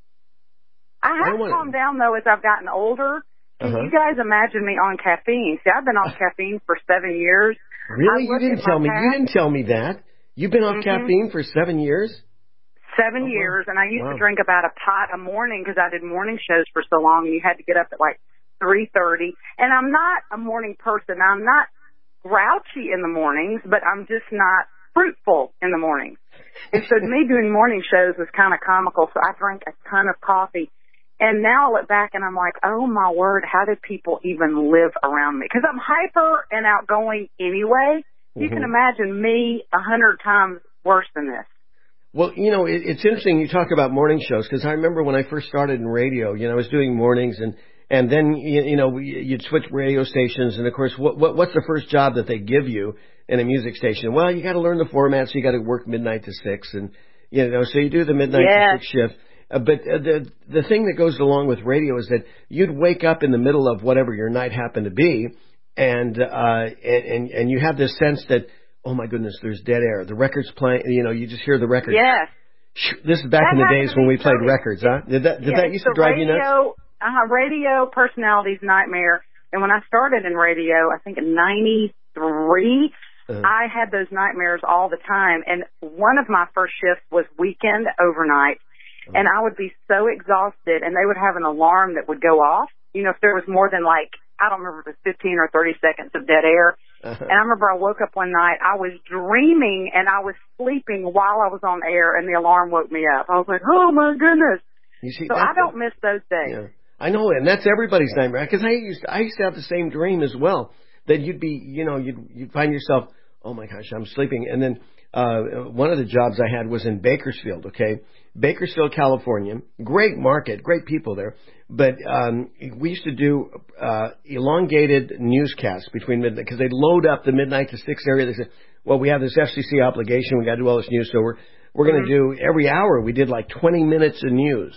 I have I calmed down, though, as I've gotten older. Can uh-huh. you guys imagine me on caffeine? See, I've been off caffeine for seven years. Really? You didn't tell me. Past. You didn't tell me that. You've been off mm-hmm. caffeine for seven years? Seven oh, years, and I used wow. to drink about a pot a morning because I did morning shows for so long, and you had to get up at like three thirty. And I'm not a morning person. I'm not grouchy in the mornings, but I'm just not fruitful in the mornings. And so me doing morning shows was kind of comical, so I drank a ton of coffee. And now I look back, and I'm like, oh, my word, how did people even live around me? Because I'm hyper and outgoing anyway. Mm-hmm. You can imagine me a hundred times worse than this. Well, you know, it, it's interesting you talk about morning shows, because I remember when I first started in radio, you know, I was doing mornings, and, and then, you, you know, you'd switch radio stations, and, of course, what, what what's the first job that they give you in a music station? Well, you got to learn the format, so you got to work midnight to six, and, you know, so you do the midnight yes. to six shift. Uh, but uh, the the thing that goes along with radio is that you'd wake up in the middle of whatever your night happened to be, and uh, and, and, and you have this sense that, oh, my goodness, there's dead air. The record's playing, you know, you just hear the record. Yes. This is back that in the days when we so played records, huh? Did that did yes, that used to drive radio, you nuts? Uh, radio personality's nightmare. And when I started in radio, I think in ninety-three, uh-huh. I had those nightmares all the time. And one of my first shifts was weekend overnight. Uh-huh. And I would be so exhausted, and they would have an alarm that would go off. You know, if there was more than like, I don't remember if it was fifteen or thirty seconds of dead air. Uh-huh. And I remember I woke up one night, I was dreaming, and I was sleeping while I was on air, and the alarm woke me up. I was like, oh, my goodness. You see, so I don't miss those days. Yeah. I know, and that's everybody's nightmare, because I used to, I used to have the same dream as well, that you'd be, you know, you'd, you'd find yourself, oh, my gosh, I'm sleeping. And then uh, one of the jobs I had was in Bakersfield, okay? Bakersfield, California. Great market, great people there. But um, we used to do uh, elongated newscasts between midnight, because they'd load up the midnight to six area. They said, well, we have this F C C obligation. We got to do all this news, so we're we're going to mm-hmm. do every hour. We did like twenty minutes of news,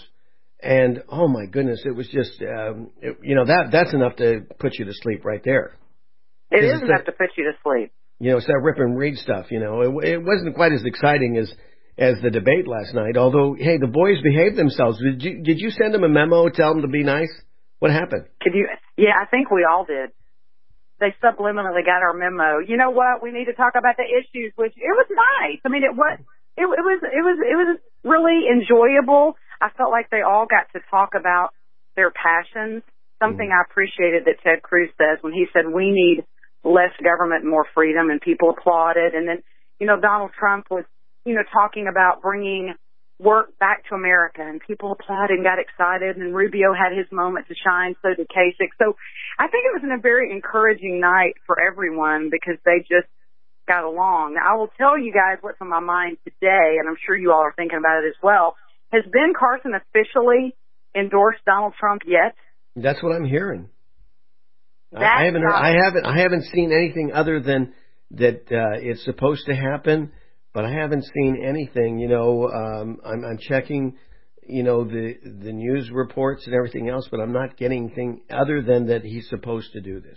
and oh my goodness, it was just um, it, you know that that's enough to put you to sleep right there. It is enough that, to put you to sleep. You know, it's that rip and read stuff. You know, it, it wasn't quite as exciting as as the debate last night. Although, hey, the boys behaved themselves. Did you did you send them a memo, tell them to be nice? What happened? Could you? Yeah, I think we all did. They subliminally got our memo. You know what? We need to talk about the issues, which it was nice. I mean, it was it, it was it was it was really enjoyable. I felt like they all got to talk about their passions. Something mm. I appreciated that Ted Cruz says when he said we need less government and more freedom, and people applauded. And then, you know, Donald Trump was, you know, talking about bringing work back to America, and people applauded and got excited, and Rubio had his moment to shine, so did Kasich. So I think it was a very encouraging night for everyone because they just got along. Now, I will tell you guys what's on my mind today, and I'm sure you all are thinking about it as well. Has Ben Carson officially endorsed Donald Trump yet? That's what I'm hearing. That's I haven't heard, I haven't I haven't seen anything other than that uh, it's supposed to happen. But I haven't seen anything, you know, um, I'm, I'm checking, you know, the the news reports and everything else, but I'm not getting anything other than that he's supposed to do this.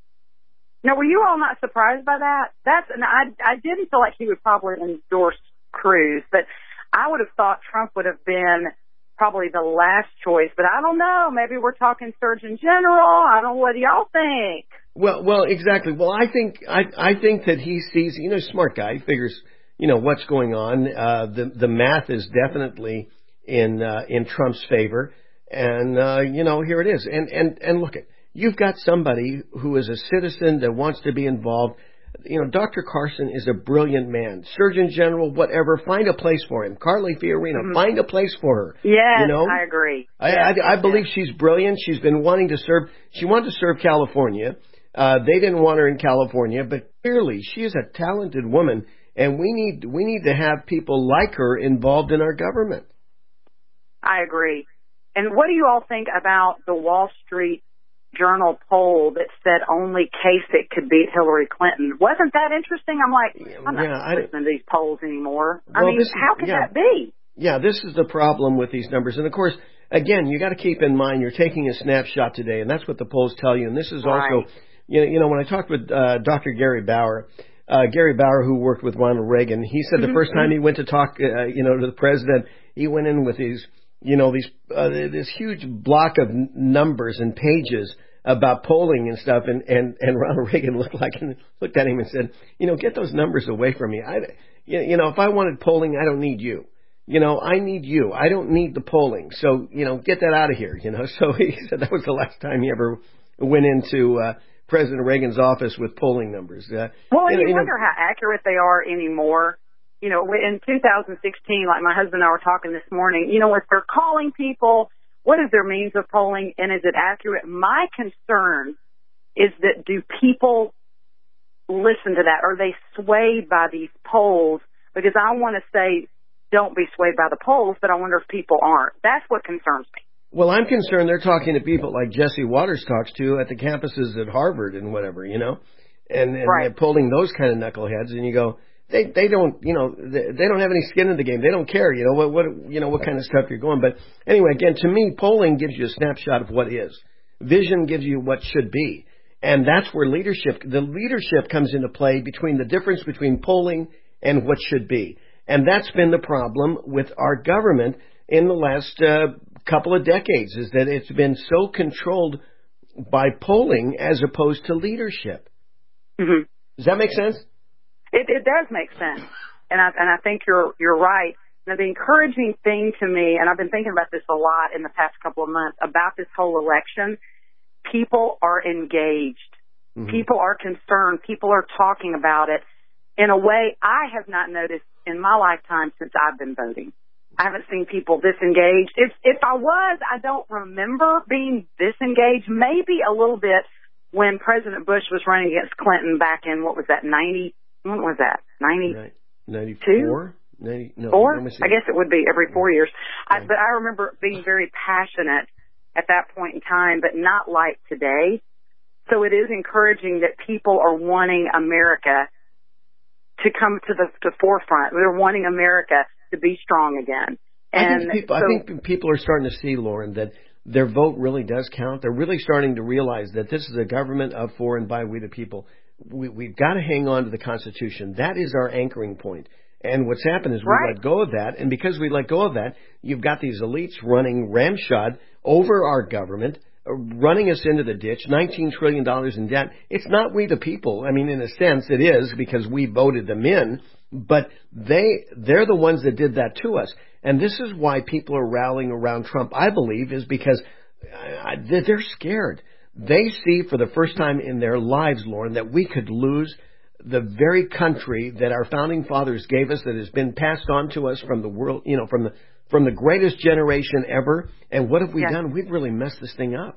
Now, were you all not surprised by that? That's, and I, I didn't feel like he would probably endorse Cruz, but I would have thought Trump would have been probably the last choice. But I don't know. Maybe we're talking Surgeon General. I don't know. What do y'all think? Well, well, exactly. Well, I think I I think that he sees, you know, smart guy, figures, you know, what's going on. Uh, the the math is definitely in uh, in Trump's favor, and uh, you know, here it is. And and and look at, you've got somebody who is a citizen that wants to be involved. You know, Doctor Carson is a brilliant man. Surgeon General, whatever, find a place for him. Carly Fiorina, mm-hmm. find a place for her. Yes, you know? I agree. I, yes, I, I yes, believe yes. she's brilliant. She's been wanting to serve. She wanted to serve California. Uh, they didn't want her in California, but clearly she is a talented woman. And we need we need to have people like her involved in our government. I agree. And what do you all think about the Wall Street Journal poll that said only Kasich could beat Hillary Clinton? Wasn't that interesting? I'm like, I'm not yeah, listening to these polls anymore. Well, I mean, this, how could yeah, that be? Yeah, this is the problem with these numbers. And, of course, again, you got to keep in mind you're taking a snapshot today, and that's what the polls tell you. And this is right. also, you know, you know, when I talked with uh, Doctor Gary Bauer, Uh, Gary Bauer, who worked with Ronald Reagan, he said the first time he went to talk, uh, you know, to the president, he went in with these, you know, these uh, this huge block of n- numbers and pages about polling and stuff, and, and, and Ronald Reagan looked like and looked at him and said, you know, get those numbers away from me. I, you know, if I wanted polling, I don't need you. You know, I need you. I don't need the polling. So, you know, get that out of here. You know, so he said that was the last time he ever went into uh, President Reagan's office with polling numbers. Uh, well, and you, you, you wonder know, how accurate they are anymore. You know, in two thousand sixteen, like my husband and I were talking this morning, you know, if they're calling people, what is their means of polling, and is it accurate? My concern is that do people listen to that? Are they swayed by these polls? Because I want to say don't be swayed by the polls, but I wonder if people aren't. That's what concerns me. Well, I'm concerned they're talking to people like Jesse Waters talks to at the campuses at Harvard and whatever, you know, and, and right. they're polling those kind of knuckleheads, and you go, they they don't, you know, they, they don't have any skin in the game. They don't care, you know, what what you know what kind of stuff you're going. But anyway, again, to me, polling gives you a snapshot of what is. Vision gives you what should be, and that's where leadership, the leadership comes into play between the difference between polling and what should be, and that's been the problem with our government in the last uh, couple of decades, is that it's been so controlled by polling as opposed to leadership. Mm-hmm. Does that make sense? It, it does make sense, and I and I think you're you're right. Now, the encouraging thing to me, and I've been thinking about this a lot in the past couple of months about this whole election, people are engaged, mm-hmm. people are concerned, people are talking about it in a way I have not noticed in my lifetime since I've been voting. I haven't seen people disengaged. If if I was, I don't remember being disengaged. Maybe a little bit when President Bush was running against Clinton back in, what was that, ninety? What was that, ninety? ninety-four? ninety, no, Four? I guess it would be every four years. I, but I remember being very passionate at that point in time, but not like today. So it is encouraging that people are wanting America to come to the, the forefront. They're wanting America to be strong again. And I think, people, so, I think people are starting to see, Lauren, that their vote really does count. They're really starting to realize that this is a government of, for, and by we the people. We, we've got to hang on to the Constitution. That is our anchoring point. And what's happened is we Right. let go of that, and because we let go of that, you've got these elites running ramshod over our government, uh, running us into the ditch, nineteen trillion dollars in debt. It's not we the people. I mean, in a sense, it is because we voted them in, but they, they're the ones that did that to us. And this is why people are rallying around Trump, I believe, is because uh, they're scared. They see for the first time in their lives, Lauren, that we could lose the very country that our founding fathers gave us, that has been passed on to us from the world, you know, from the from the greatest generation ever. And what have we Yes. done? We've really messed this thing up.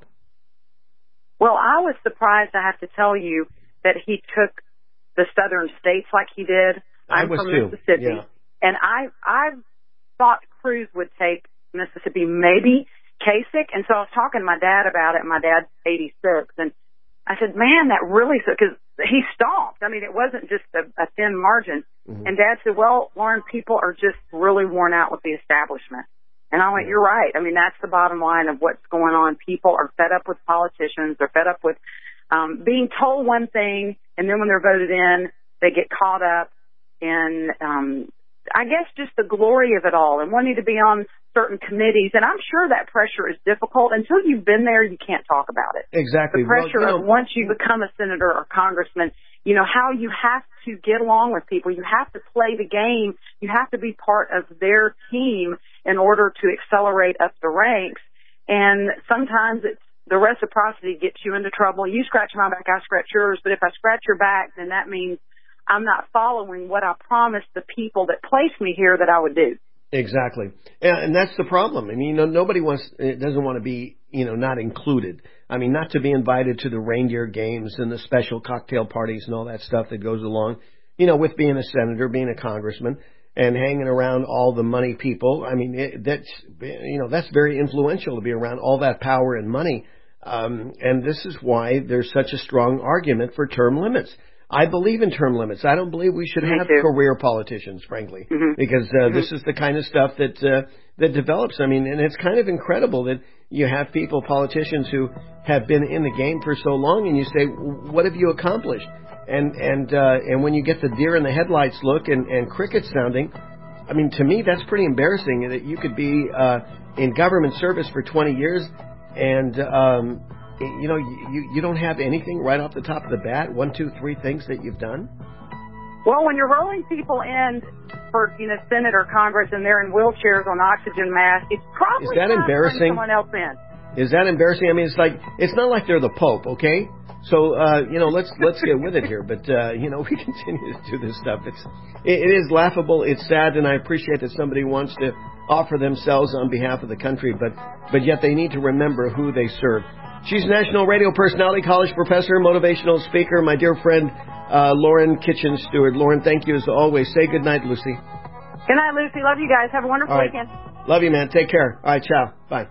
Well, I was surprised, I have to tell you, that he took the southern states like he did. I'm I was from too. Mississippi, Yeah. and I I thought Cruz would take Mississippi, maybe Kasich, and so I was talking to my dad about it. And my dad's eighty-six, and I said, "Man, that really," because he stomped. I mean, it wasn't just a, a thin margin. Mm-hmm. And Dad said, "Well, Lauren, people are just really worn out with the establishment." And I went, "You're right. I mean, that's the bottom line of what's going on. People are fed up with politicians. They're fed up with um, being told one thing, and then when they're voted in, they get caught up in, um, I guess, just the glory of it all and wanting to be on certain committees." And I'm sure that pressure is difficult. Until you've been there, you can't talk about it. Exactly. The pressure Well, you know, of once you become a senator or congressman, you know, how you have to get along with people. You have to play the game. You have to be part of their team in order to accelerate up the ranks. And sometimes it's the reciprocity gets you into trouble. You scratch my back, I scratch yours. But if I scratch your back, then that means I'm not following what I promised the people that placed me here that I would do. Exactly. And, and that's the problem. I mean, you know, nobody wants, doesn't want to be, you know, not included. I mean, not to be invited to the reindeer games and the special cocktail parties and all that stuff that goes along, you know, with being a senator, being a congressman, and hanging around all the money people. I mean, it, that's, you know, that's very influential to be around all that power and money. Um, and this is why there's such a strong argument for term limits. I believe in term limits. I don't believe we should Me have too. career politicians, frankly, Mm-hmm. because uh, Mm-hmm. this is the kind of stuff that uh, that develops. I mean, and it's kind of incredible that you have people, politicians, who have been in the game for so long, and you say, "What have you accomplished?" And and uh, and when you get the deer in the headlights look and, and cricket sounding, I mean, to me, that's pretty embarrassing that you could be uh, in government service for twenty years and um, you know, you, you don't have anything right off the top of the bat, one, two, three things that you've done? Well, when you're rolling people in for, you know, Senate or Congress and they're in wheelchairs on oxygen masks, it's probably Is that time to embarrassing? bring someone else in. Is that embarrassing? I mean, it's like, it's not like they're the Pope, okay? So, uh, you know, let's, let's get with it here. But, uh, you know, we continue to do this stuff. It's, it, it is laughable. It's sad. And I appreciate that somebody wants to offer themselves on behalf of the country, but, but yet they need to remember who they serve. She's national radio personality, college professor, motivational speaker, my dear friend, uh, Lauren Kitchen Stewart. Lauren, thank you as always. Say good night, Lucy. Good night, Lucy. Love you guys. Have a wonderful All right. weekend. Love you, man. Take care. All right, ciao. Bye.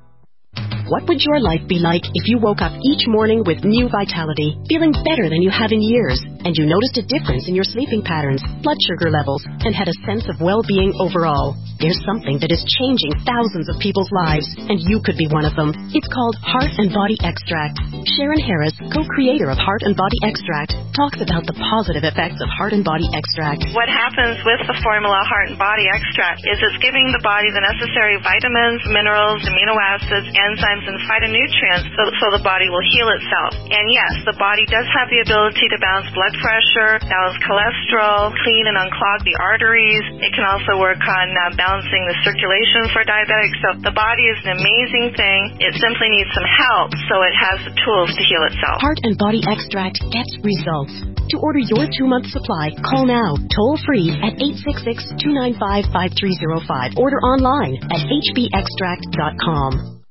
What would your life be like if you woke up each morning with new vitality, feeling better than you have in years, and you noticed a difference in your sleeping patterns, blood sugar levels, and had a sense of well-being overall? There's something that is changing thousands of people's lives, and you could be one of them. It's called Heart and Body Extract. Sharon Harris, co-creator of Heart and Body Extract, talks about the positive effects of Heart and Body Extract. What happens with the formula Heart and Body Extract is it's giving the body the necessary vitamins, minerals, amino acids, enzymes, and phytonutrients so, so the body will heal itself. And yes, the body does have the ability to balance blood pressure, balance cholesterol, clean and unclog the arteries. It can also work on uh, balancing the circulation for diabetics. So the body is an amazing thing. It simply needs some help so it has the tools to heal itself. Heart and Body Extract gets results. To order your two-month supply, call now, toll-free at eight six six, two nine five, five three zero five. Order online at h b extract dot com.